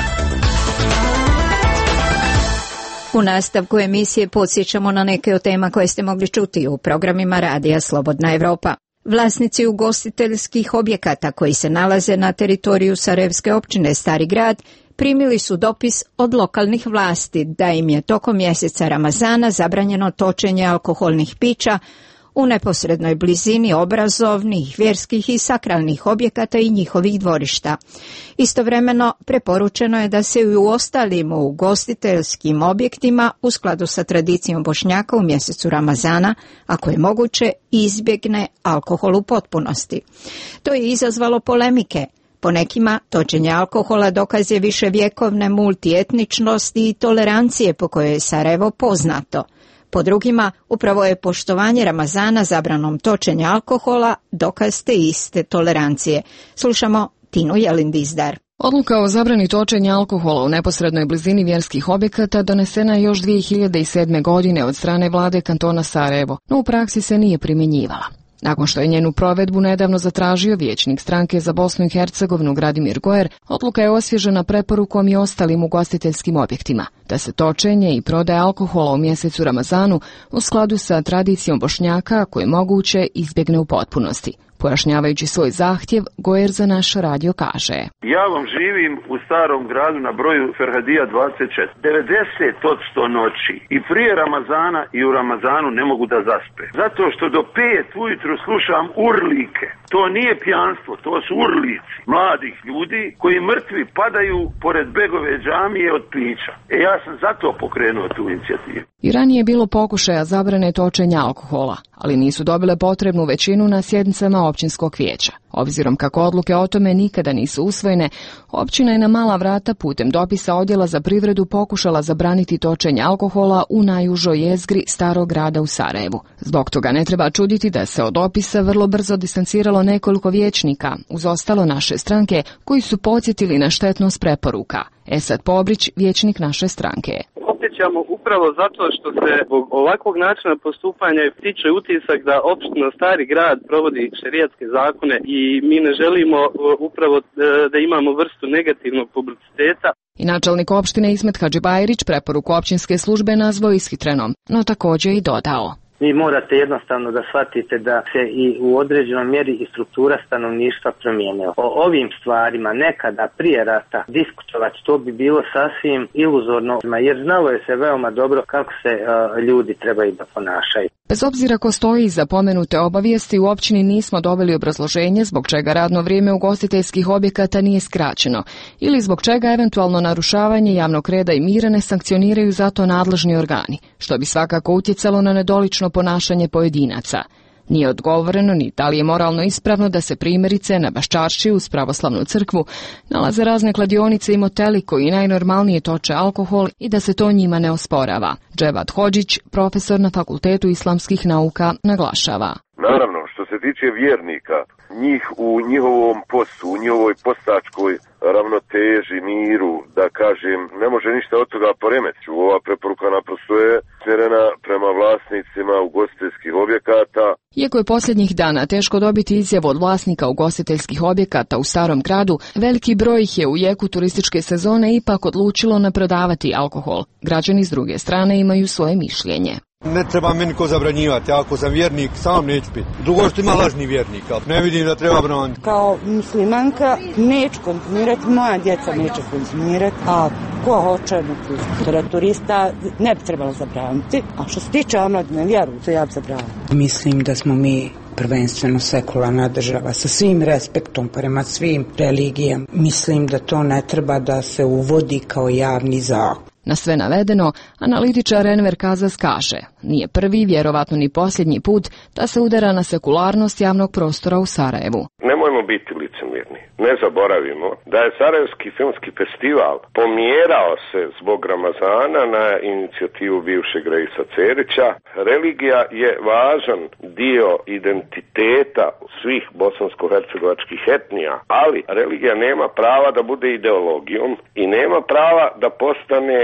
U nastavku emisije podsjećamo na neke od tema koje ste mogli čuti u programima Radija Slobodna Evropa. Vlasnici ugostiteljskih objekata koji se nalaze na teritoriju Sarajevske općine Stari grad primili su dopis od lokalnih vlasti da im je tokom mjeseca Ramazana zabranjeno točenje alkoholnih pića u neposrednoj blizini obrazovnih, vjerskih i sakralnih objekata i njihovih dvorišta. Istovremeno preporučeno je da se i u ostalim ugostiteljskim objektima u skladu sa tradicijom Bošnjaka u mjesecu Ramazana, ako je moguće, izbjegne alkohol u potpunosti. To je izazvalo polemike. Po nekima, točenje alkohola dokaz je viševjekovne multietničnosti i tolerancije po kojoj je Sarajevo poznato. Po drugima, upravo je poštovanje Ramazana zabranom točenja alkohola dokaz te iste tolerancije. Slušamo Tinu Jelindizdar. Odluka o zabrani točenja alkohola u neposrednoj blizini vjerskih objekata donesena je još dvije hiljade sedme. godine od strane vlade kantona Sarajevo, no u praksi se nije primjenjivala. Nakon što je njenu provedbu nedavno zatražio vijećnik stranke za Bosnu i Hercegovinu Gradimir Gojer, odluka je osvježena preporukom i ostalim ugostiteljskim objektima, da se točenje i prodaje alkohola u mjesecu Ramazanu u skladu sa tradicijom Bošnjaka, koje moguće izbjegne u potpunosti. Pojašnjavajući svoj zahtjev, Gojer za naš radio kaže: Ja vam živim u Starom gradu na broju Ferhadija dvadeset četiri. devedeset posto noći i prije Ramazana i u Ramazanu ne mogu da zaspe. Zato što do pet ujutru slušam urlike. To nije pijanstvo, to su urlici mladih ljudi koji mrtvi padaju pored Begove džamije od pića. E ja sam zato pokrenuo tu inicijativu. I ranije je bilo pokušaja zabrane točenja alkohola, ali nisu dobile potrebnu većinu na sjednicama općinskog vijeća. Obzirom kako odluke o tome nikada nisu usvojene, općina je na mala vrata putem dopisa odjela za privredu pokušala zabraniti točenje alkohola u najužoj jezgri Starog grada u Sarajevu. Zbog toga ne treba čuditi da se od dopisa vrlo brzo distanciralo nekoliko vijećnika, uz ostalo naše stranke, koji su podsjetili na štetnost preporuka. Esad Pobrić, vijećnik naše stranke. Osjećamo upravo zato što se zbog ovakvog načina postupanja stiče utisak da opština Stari grad provodi šerijatske zakone i mi ne želimo upravo da imamo vrstu negativnog publiciteta. I načelnik opštine Ismet Hadžibajrić preporuku općinske službe nazvao ishitrenom, no također i dodao: Vi morate jednostavno da shvatite da se i u određenom mjeri i struktura stanovništva promijenila. O ovim stvarima nekada prije rata diskutovati to bi bilo sasvim iluzorno, jer znalo je se veoma dobro kako se uh, ljudi trebaju da ponašaju. Bez obzira ko stoji iza pomenute obavijesti, u općini nismo dobili obrazloženje zbog čega radno vrijeme ugostiteljskih objekata nije skraćeno ili zbog čega eventualno narušavanje javnog reda i mira ne sankcioniraju za to nadležni organi, što bi svakako utjecalo na nedolično ponašanje pojedinaca. Nije odgovoreno ni da li je moralno ispravno da se primjerice na Baščaršiji uz pravoslavnu crkvu nalaze razne kladionice i moteli koji najnormalnije toče alkohol i da se to njima ne osporava. Dževat Hodžić, profesor na Fakultetu islamskih nauka, naglašava: Naravno, što se tiče vjernika, njih u njihovom postu, u njihovoj postačkoj ravnoteži, miru, da kažem, ne može ništa od toga poremetiti. Ova preporuka naprosto je smjerena prema vlasnicima ugostiteljskih objekata. Iako je posljednjih dana teško dobiti izjavu od vlasnika ugostiteljskih objekata u Starom gradu, veliki broj ih je u jeku turističke sezone ipak odlučilo ne prodavati alkohol. Građani s druge strane imaju svoje mišljenje. Ne treba meni ko zabranjivati, ako sam vjernik sam neću piti. Drugo što ima lažni vjernika, ne vidim da treba braniti. Kao muslimanka neću konzumirati, moja djeca neće konzumirati, a ko hoće da turista ne bi trebalo zabraniti. A što se tiče omladine vjeru, to ja bi zabranila. Mislim da smo mi prvenstveno sekularna država sa svim respektom prema svim religijama. Mislim da to ne treba da se uvodi kao javni zakon. Na sve navedeno, analitičar Enver Kazas kaže: nije prvi, vjerovatno ni posljednji put da se udara na sekularnost javnog prostora u Sarajevu. Nemojmo biti licemjerni. Ne zaboravimo da je Sarajevski filmski festival pomjerao se zbog Ramazana na inicijativu bivšeg Reisa Cerića. Religija je važan dio identiteta svih bosansko-hercegovačkih etnija, ali religija nema prava da bude ideologijom i nema prava da postane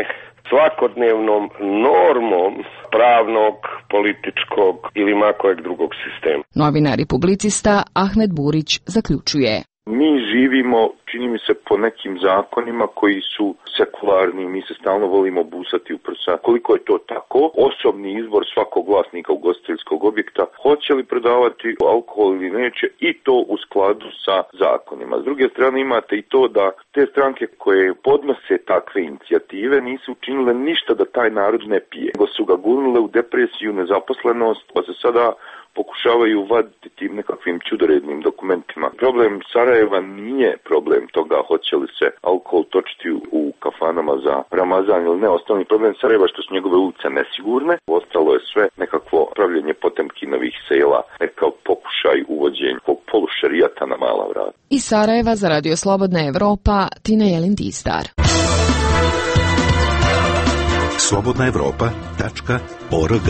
svakodnevnom normom pravnog, političkog ili makojeg drugog sistema. Novinar i publicista Ahmed Burić zaključuje. Mi živimo, čini mi se, po nekim zakonima koji su sekularni, mi se stalno volimo busati u prsa. Koliko je to tako? Osobni izbor svakog vlasnika ugostiteljskog objekta, hoće li prodavati alkohol ili neće, i to u skladu sa zakonima. S druge strane imate i to da te stranke koje podnose takve inicijative nisu učinile ništa da taj narod ne pije, nego su ga gurnule u depresiju, nezaposlenost, pa se sada pokušavaju vaditi tim nekakvim čudorednim dokumentima. Problem Sarajeva nije problem toga hoće li se alkohol točiti u kafanama za Ramazan ili ne. Osnovni problem Sarajeva što su njegove ulice nesigurne. Ostalo je sve nekakvo pravljenje Potemkinovih sela, nekakav pokušaj uvođenja polušerijata na mala vrata. Iz Sarajeva za Radio Slobodna Evropa, Tina Jelin-Tistar. slobodna evropa tačka org.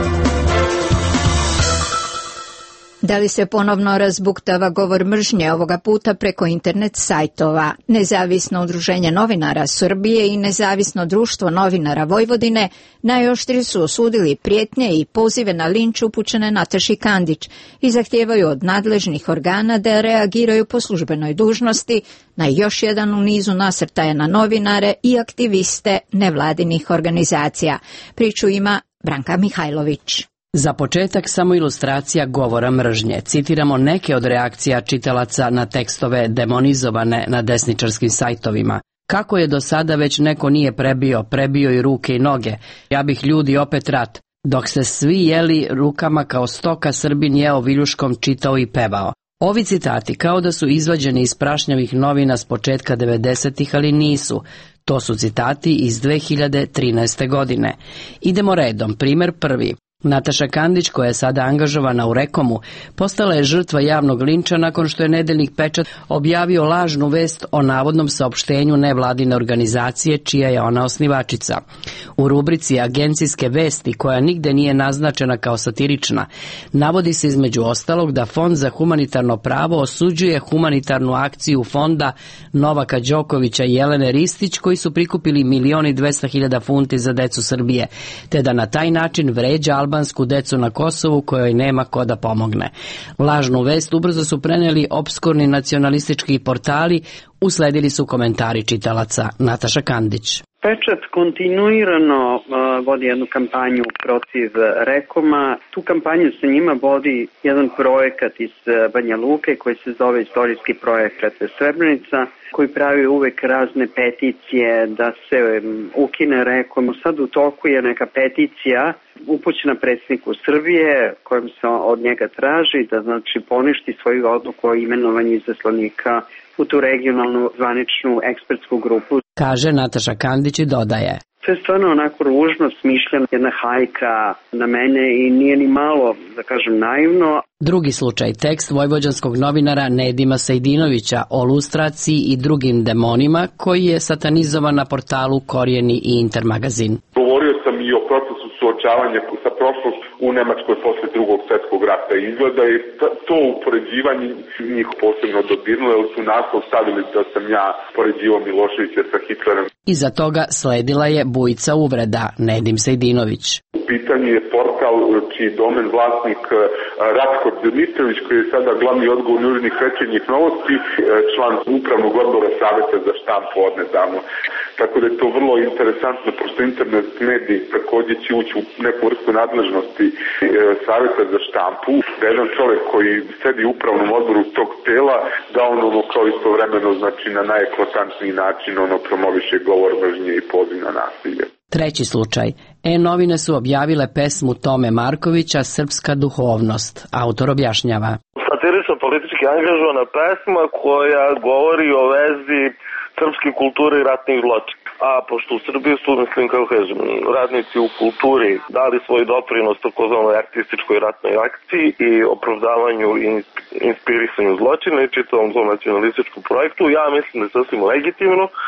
Da li se ponovno razbuktava govor mržnje ovoga puta preko internet sajtova? Nezavisno udruženje novinara Srbije i Nezavisno društvo novinara Vojvodine najoštrije su osudili prijetnje i pozive na linč upućene Nataši Kandić i zahtijevaju od nadležnih organa da reagiraju po službenoj dužnosti na još jedan u nizu nasrtaja na novinare i aktiviste nevladinih organizacija. Priču ima Branka Mihajlović. Za početak samo ilustracija govora mržnje. Citiramo neke od reakcija čitalaca na tekstove demonizovane na desničarskim sajtovima. Kako je do sada već neko nije prebio, prebio i ruke i noge. Ja bih ljudi opet rat. Dok se svi jeli rukama kao stoka, Srbin jeo viljuškom, čitao i pevao. Ovi citati kao da su izvađeni iz prašnjavih novina s početka devedesetih, ali nisu. To su citati iz dve hiljade trinaeste. godine. Idemo redom. Primer prvi. Nataša Kandić, koja je sada angažovana u Rekomu, postala je žrtva javnog linča nakon što je nedeljnik Pečat objavio lažnu vest o navodnom saopštenju nevladine organizacije čija je ona osnivačica. U rubrici agencijske vesti, koja nigde nije naznačena kao satirična, navodi se između ostalog da Fond za humanitarno pravo osuđuje humanitarnu akciju fonda Novaka Đokovića i Jelene Ristić, koji su prikupili milion i dvesta hiljada funti za decu Srbije, te da na taj način vređa albansku decu na Kosovu kojoj nema ko da pomogne. Lažnu vest ubrzo su preneli opskurni nacionalistički portali, usledili su komentari čitalaca. Nataša Kandić. Pečat kontinuirano uh, vodi jednu kampanju protiv Rekoma. Tu kampanju sa njima vodi jedan projekat iz Banja Luke koji se zove Istorijski projekat Srebrenica, koji pravi uvek razne peticije da se um, ukine Rekom. Sad u toku je neka peticija upućena predsjedniku Srbije kojom se od njega traži da znači poništi svoju odluku o imenovanju izaslanika u tu regionalnu zvaničnu ekspertsku grupu. Kaže Nataša Kandić i dodaje. To je stvarno onako ružno smišljena jedna hajka na mene i nije ni malo, da kažem, naivno. Drugi slučaj, tekst vojvođanskog novinara Nedima Sejdinovića o lustraciji i drugim demonima, koji je satanizovan na portalu Korijeni i Intermagazin. Govorio sam i o procesu suočavanja sa prošlošću u Nemačkoj posle drugog svjetskog rata. Izgleda je to upoređivanje njih posebno dodirnulo, jer su naslov stavili da sam ja poređivao Miloševića sa Hitlerom. Iza toga sledila je bujica uvreda, Nedim Sejdinović. U pitanju je portal čiji domen vlasnik Ratko Dmitrović, koji je sada glavni odgovorni urednik Večernjih novosti, član upravnog odbora Saveta za štampu odnedavno. Tako da je to vrlo interesantno, pošto internet mediji također će ući u neku vrstu nadležnosti e, Saveta za štampu, da jedan čovjek koji sedi u upravnom odboru tog tela, da on ono kao istovremeno, znači na najeklatantniji način ono promoviše govor mržnje i poziv na nasilje. Treći slučaj. E-novine su objavile pesmu Tome Markovića Srpska duhovnost. Autor objašnjava. Satirično politički angažovana pesma koja govori o vezi srpske kulture i ratnih zločina. A pošto u Srbiji su, mislim, kako kažem, radnici u kulturi dali svoj doprinos takozvanoj artističkoj ratnoj akciji i opravdavanju i inspirisanju zločina i čitavom tom nacionalističkom projektu, ja mislim da je sasvim legitimno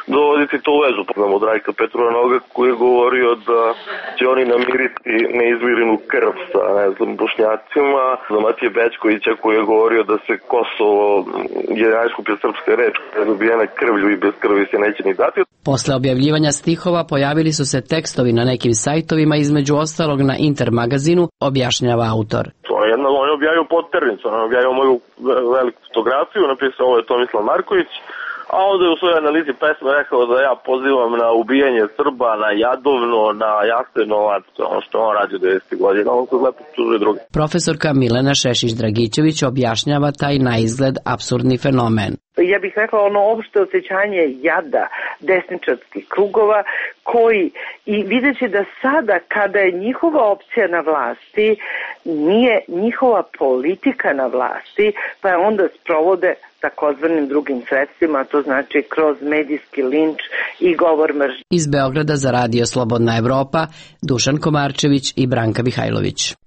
dovoditi to u vezu. Imamo Drajka Petrova koji je govorio da će oni namiriti neizmirenu krv sa, ne znam, Bošnjacima. Za Matije Bećkovića koji je govorio da se Kosovo je najskuplja srpska reč, koja je dobijena krvlju i bez krvi se neće ni dati. Posle objavljivanja stihova pojavili su se tekstovi na nekim sajtovima, između ostalog na Intermagazinu, objašnjava autor. To je jedno, on je objavio podternicu, on je objavio moju veliku fotografiju, napisao ovo je Tomislav Marković, a onda je u svojoj analizi pesma rekao da ja pozivam na ubijanje Srba, na Jadovno, na Jasenovac, ono što on radi u devedesetih godina, on se lepo tuže druge. Profesorka Milena Šešić-Dragićević objašnjava taj na izgled apsurdni fenomen. Ja bih rekla ono opšte osjećanje jada desničarskih krugova koji, i vidjet će da sada kada je njihova opcija na vlasti, nije njihova politika na vlasti, pa je onda sprovode takozvanim drugim sredstvima, to znači kroz medijski linč i govor mržnje. Iz Beograda za Radio Slobodna Evropa, Dušan Komarčević i Branka Mihajlović.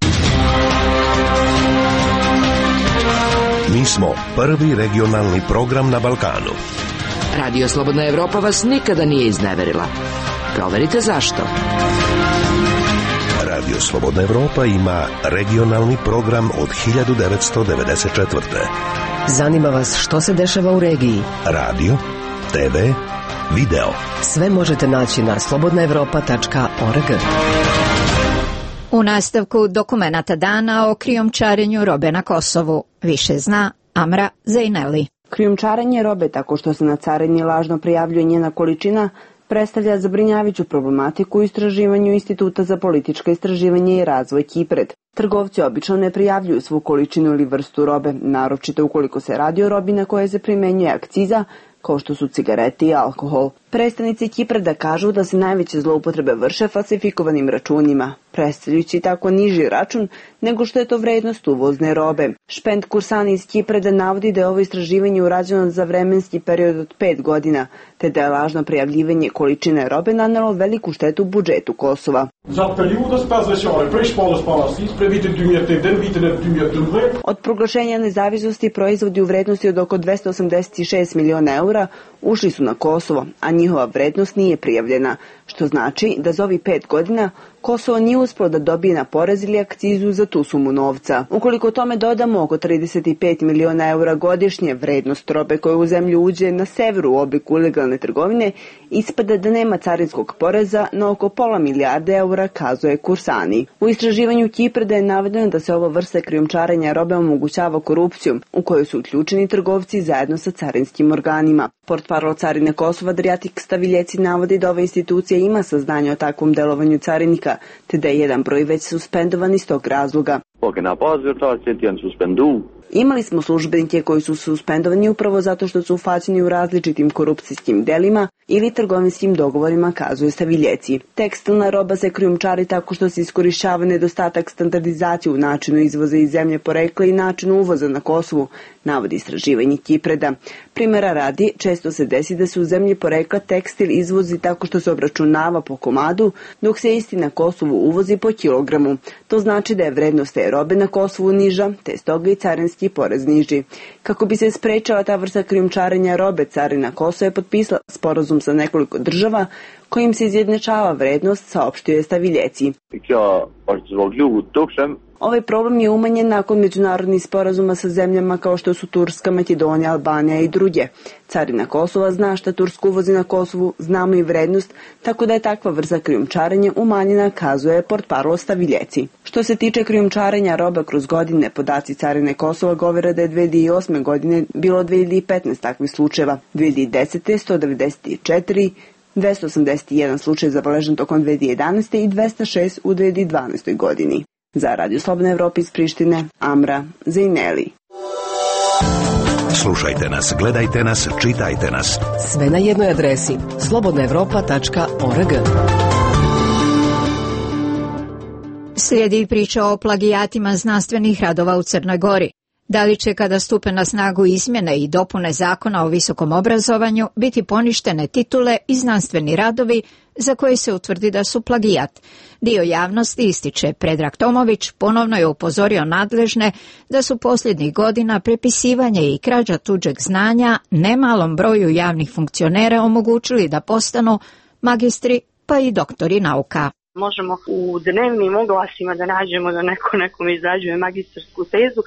Mi smo prvi regionalni program na Balkanu. Radio Slobodna Evropa vas nikada nije izneverila. Proverite zašto. Radio Slobodna Evropa ima regionalni program od hiljadu devetsto devedeset četvrte. Zanima vas što se dešava u regiji? Radio, te ve, video. Sve možete naći na slobodna evropa tačka org. U nastavku dokumenata dana o krijumčarenju robe na Kosovu više zna Amra Zejneli. Krijumčarenje robe tako što se na carini lažno prijavljuje njena količina predstavlja zabrinjavajuću problematiku u istraživanju Instituta za politička istraživanja i razvoj Kipred. Trgovci obično ne prijavljuju svu količinu ili vrstu robe, naročito ukoliko se radi o robi na koje se primenjuje akciza, kao što su cigarete i alkohol. Predstavnici Kipreda kažu da se najveće zloupotrebe vrše falsifikovanim računima, predstavljajući tako niži račun nego što je to vrednost uvozne robe. Špend Kursani iz Kipreda navodi da je ovo istraživanje urađeno za vremenski period od pet godina, te da je lažno prijavljivanje količine robe nanelo veliku štetu budžetu Kosova. Od proglašenja nezavisnosti proizvodi u vrednosti od oko dvesta osamdeset šest miliona eura ušli su na Kosovo, a njihova vrednost nije prijavljena, što znači da za ovih pet godina Kosovo nije uspelo da dobije na porez ili akcizu za tu sumu novca. Ukoliko tome dodamo oko trideset pet miliona eura godišnje vrednost robe koja u zemlju uđe na severu u obliku ilegalne trgovine, ispada da nema carinskog poreza na oko pola milijarde eura, kazuje Kursani. U istraživanju Kipreda je navedeno da se ova vrsta krijumčarenja robe omogućava korupcijom, u kojoj su uključeni trgovci zajedno sa carinskim organima. Portparol Carine Kosova Drijatik Staviljeci navodi da ova institucija ima saznanje o takvom delovanju carinika, te da je jedan broj već suspendovan iz tog razloga. Imali smo službenike koji su suspendovani upravo zato što su ufaćeni u različitim korupcijskim delima ili trgovinskim dogovorima, kazuje Staviljeci. Tekstilna roba se krijumčari tako što se iskorišćava nedostatak standardizacije u načinu izvoza iz zemlje porekla i načinu uvoza na Kosovu, navodi istraživanje Kipreda. Primjera radi, često se desi da se u zemlji porekla tekstil izvozi tako što se obračunava po komadu, dok se isti na Kosovu uvozi po kilogramu. To znači da je vrednost te robe na Kosovu niža, te stoga i carinski porez niži. Kako bi se sprečala ta vrsta krijumčarenja robe, Carina Kosova je potpisala sporazum sa nekoliko država kojim se izjednačava vrednost, saopštio je Staviljeci. Ovaj problem je umanjen nakon međunarodnih sporazuma sa zemljama kao što su Turska, Makedonija, Albanija i druge. Carina Kosova zna šta Turska uvozi na Kosovu, znamo i vrednost, tako da je takva vrsta krijumčarenja umanjena, kazuje portparol Staviljeci. Što se tiče krijumčarenja roba kroz godine, podaci Carine Kosova govore da je dve hiljade osme godine bilo dve hiljade petnaest takvih slučajeva, dve hiljade desete sto devedeset četiri, dvesta osamdeset jedan slučaj zabeležen tokom dve hiljade jedanaeste i dvesta šest u dve hiljade dvanaestoj godini. Za Radio Slobodna Evropa iz Prištine, Amra Zejneli. Slušajte nas, gledajte nas, čitajte nas. Sve na jednoj adresi slobodna evropa tačka org. Slijedi priča o plagijatima znanstvenih radova u Crnoj Gori. Da li će kada stupe na snagu izmjene i dopune Zakona o visokom obrazovanju biti poništene titule i znanstveni radovi za koje se utvrdi da su plagijat? Dio javnosti, ističe Predrag Tomović, ponovno je upozorio nadležne da su posljednjih godina prepisivanje i krađa tuđeg znanja nemalom broju javnih funkcionera omogućili da postanu magistri pa i doktori nauka. Možemo u dnevnim oglasima da nađemo da neko nekom izrađuje magistarsku tezu.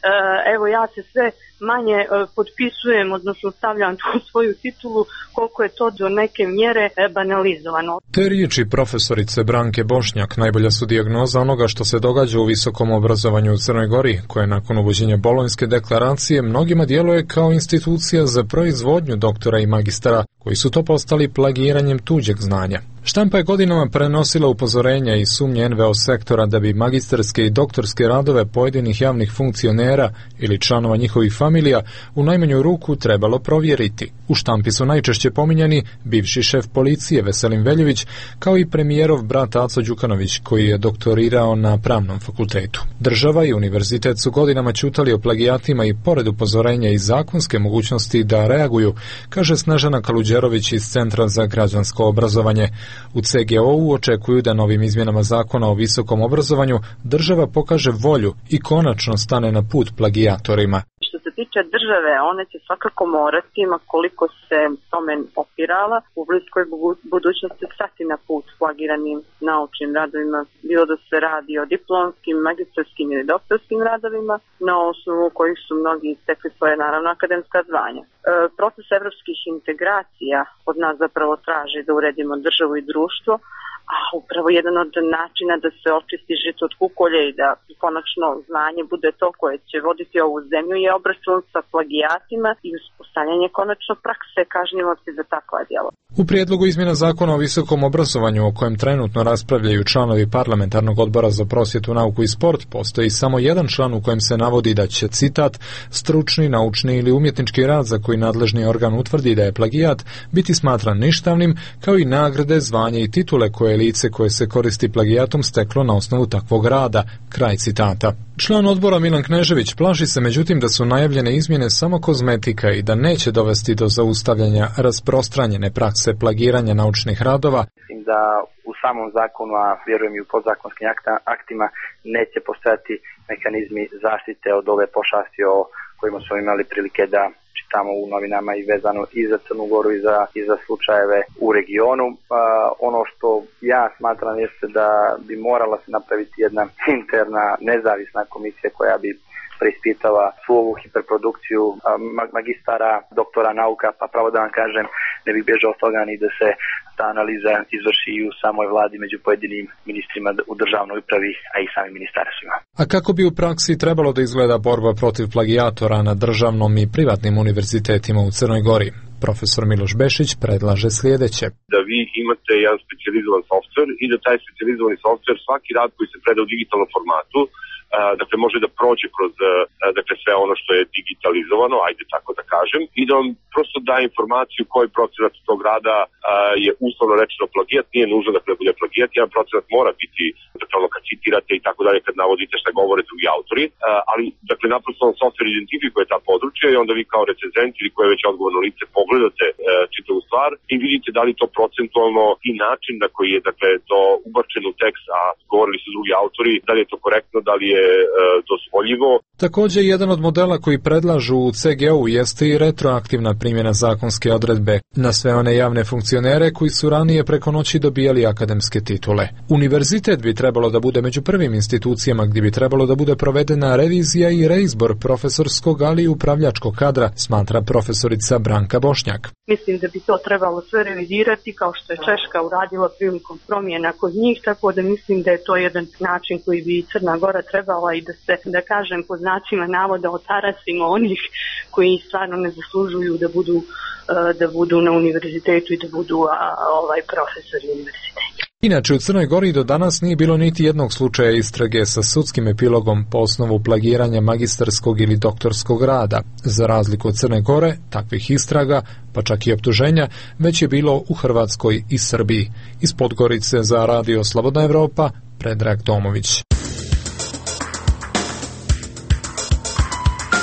Evo ja se sve manje potpisujem, odnosno stavljam tu svoju titulu, koliko je to do neke mjere banalizovano. Te riječi profesorice Branke Bošnjak najbolja su dijagnoza onoga što se događa u visokom obrazovanju u Crnoj Gori, koje nakon uvođenja Bolonjske deklaracije mnogima djeluje kao institucija za proizvodnju doktora i magistara, koji su to postali plagiranjem tuđeg znanja. Štampa je godinama prenosila upozorenja i sumnje en ve o sektora da bi magistarske i doktorske radove pojedinih javnih funkcionera ili članova njihovih familija u najmanju ruku trebalo provjeriti. U štampi su najčešće pominjani bivši šef policije Veselin Veljović, kao i premijerov brat Aco Đukanović, koji je doktorirao na Pravnom fakultetu. Država i univerzitet su godinama ćutali o plagijatima i pored upozorenja i zakonske mogućnosti da reaguju, kaže Snežana Kaluđerović iz Centra za građansko obrazovanje. U ce ge o u očekuju da novim izmjenama Zakona o visokom obrazovanju država pokaže volju i konačno stane na put plagijatorima. Što se tiče države, one će svakako morati, koliko se tome opirala, u bliskoj budućnosti stati na put plagiranim naučnim radovima, bilo da se radi o diplomskim, magistarskim ili doktorskim radovima, na osnovu kojih su mnogi stekli svoje, naravno, akademska zvanja. E, proces evropskih integracija od nas zapravo traži da uredimo državu i društvo, a upravo jedan od načina da se očisti žito od kukolja i da konačno znanje bude to koje će voditi ovu zemlju je obračun sa plagijatima i uspostavljanje konačno prakse kažnjivosti za takva djela. U prijedlogu izmjena Zakona o visokom obrazovanju, o kojem trenutno raspravljaju članovi Parlamentarnog odbora za prosvjetu, nauku i sport, postoji samo jedan član u kojem se navodi da će, citat, stručni, naučni ili umjetnički rad za koji nadležni organ utvrdi da je plagijat biti smatran ništavnim, kao i nagrade, zvanje i titule koje lice koje se koristi plagijatom steklo na osnovu takvog rada. Kraj citata. Član odbora Milan Knežević plaši se međutim da su najavljene izmjene samo kozmetika i da neće dovesti do zaustavljanja rasprostranjene prakse plagiranja naučnih radova. Mislim da u samom zakonu, a vjerujem i u podzakonskim aktima, neće postojati mehanizmi zaštite od ove pošasti o kojima smo imali prilike da čitamo u novinama i vezano i za Crnu Goru i za, i za slučajeve u regionu. Pa, ono što ja smatram jeste da bi morala se napraviti jedna interna nezavisna komisija koja bi preispitala svu ovu hiperprodukciju magistara, doktora nauka, pa pravo da vam kažem, ne bih bježao od toga ni da se ta analiza izvrši i u samoj vladi među pojedinim ministrima u državnoj upravi, a i samim ministarstvima. A kako bi u praksi trebalo da izgleda borba protiv plagijatora na državnom i privatnim univerzitetima u Crnoj Gori? Profesor Miloš Bešić predlaže sljedeće. Da vi imate jedan specijalizovan softver i da taj specijalizovani softver svaki rad koji se preda u digitalnom formatu, dakle može da prođe kroz dakle sve ono što je digitalizovano, ajde tako da kažem, i da on prosto da informaciju koji procenat tog rada je uslovno rečeno plagijat, nije nužno da bude plagijat, jedan procenat mora biti, dakle ono kad citirate i tako dalje, kad navodite šta govore drugi autori, ali dakle naprosto on software identifikuje ta područja i onda vi kao recenzent ili koje već odgovorno lice pogledate čitavu stvar i vidite da li to procentualno i način na koji je dakle to ubačeno u tekst, a govorili su drugi autori, da li je to korektno, da li je dozvoljivo. Također, jedan od modela koji predlažu u ce ge o jeste i retroaktivna primjena zakonske odredbe na sve one javne funkcionere koji su ranije preko noći dobijali akademske titule. Univerzitet bi trebalo da bude među prvim institucijama gdje bi trebalo da bude provedena revizija i reizbor profesorskog, ali i upravljačkog kadra, smatra profesorica Branka Bošnjak. Mislim da bi to trebalo sve revidirati kao što je Češka uradila prilikom promjena kod njih, tako da mislim da je to jedan način koji bi Crna Gora trebala i da se, da kažem, pod znacima navoda otarasimo onih koji stvarno ne zaslužuju da budu, da budu na univerzitetu i da budu ovaj profesori univerziteta. Inače, u Crnoj Gori do danas nije bilo niti jednog slučaja istrage sa sudskim epilogom po osnovu plagiranja magistarskog ili doktorskog rada. Za razliku od Crne Gore, takvih istraga, pa čak i optuženja, već je bilo u Hrvatskoj i Srbiji. Iz Podgorice za Radio Slobodna Evropa, Predrag Tomović.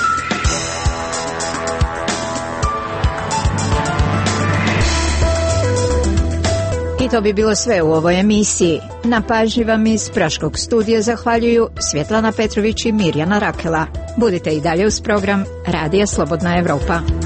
I to bi bilo sve u ovoj emisiji. Na pažnji vam iz Praškog studija zahvaljuju Svjetlana Petrović i Mirjana Rakela. Budite i dalje uz program Radija Slobodna Evropa.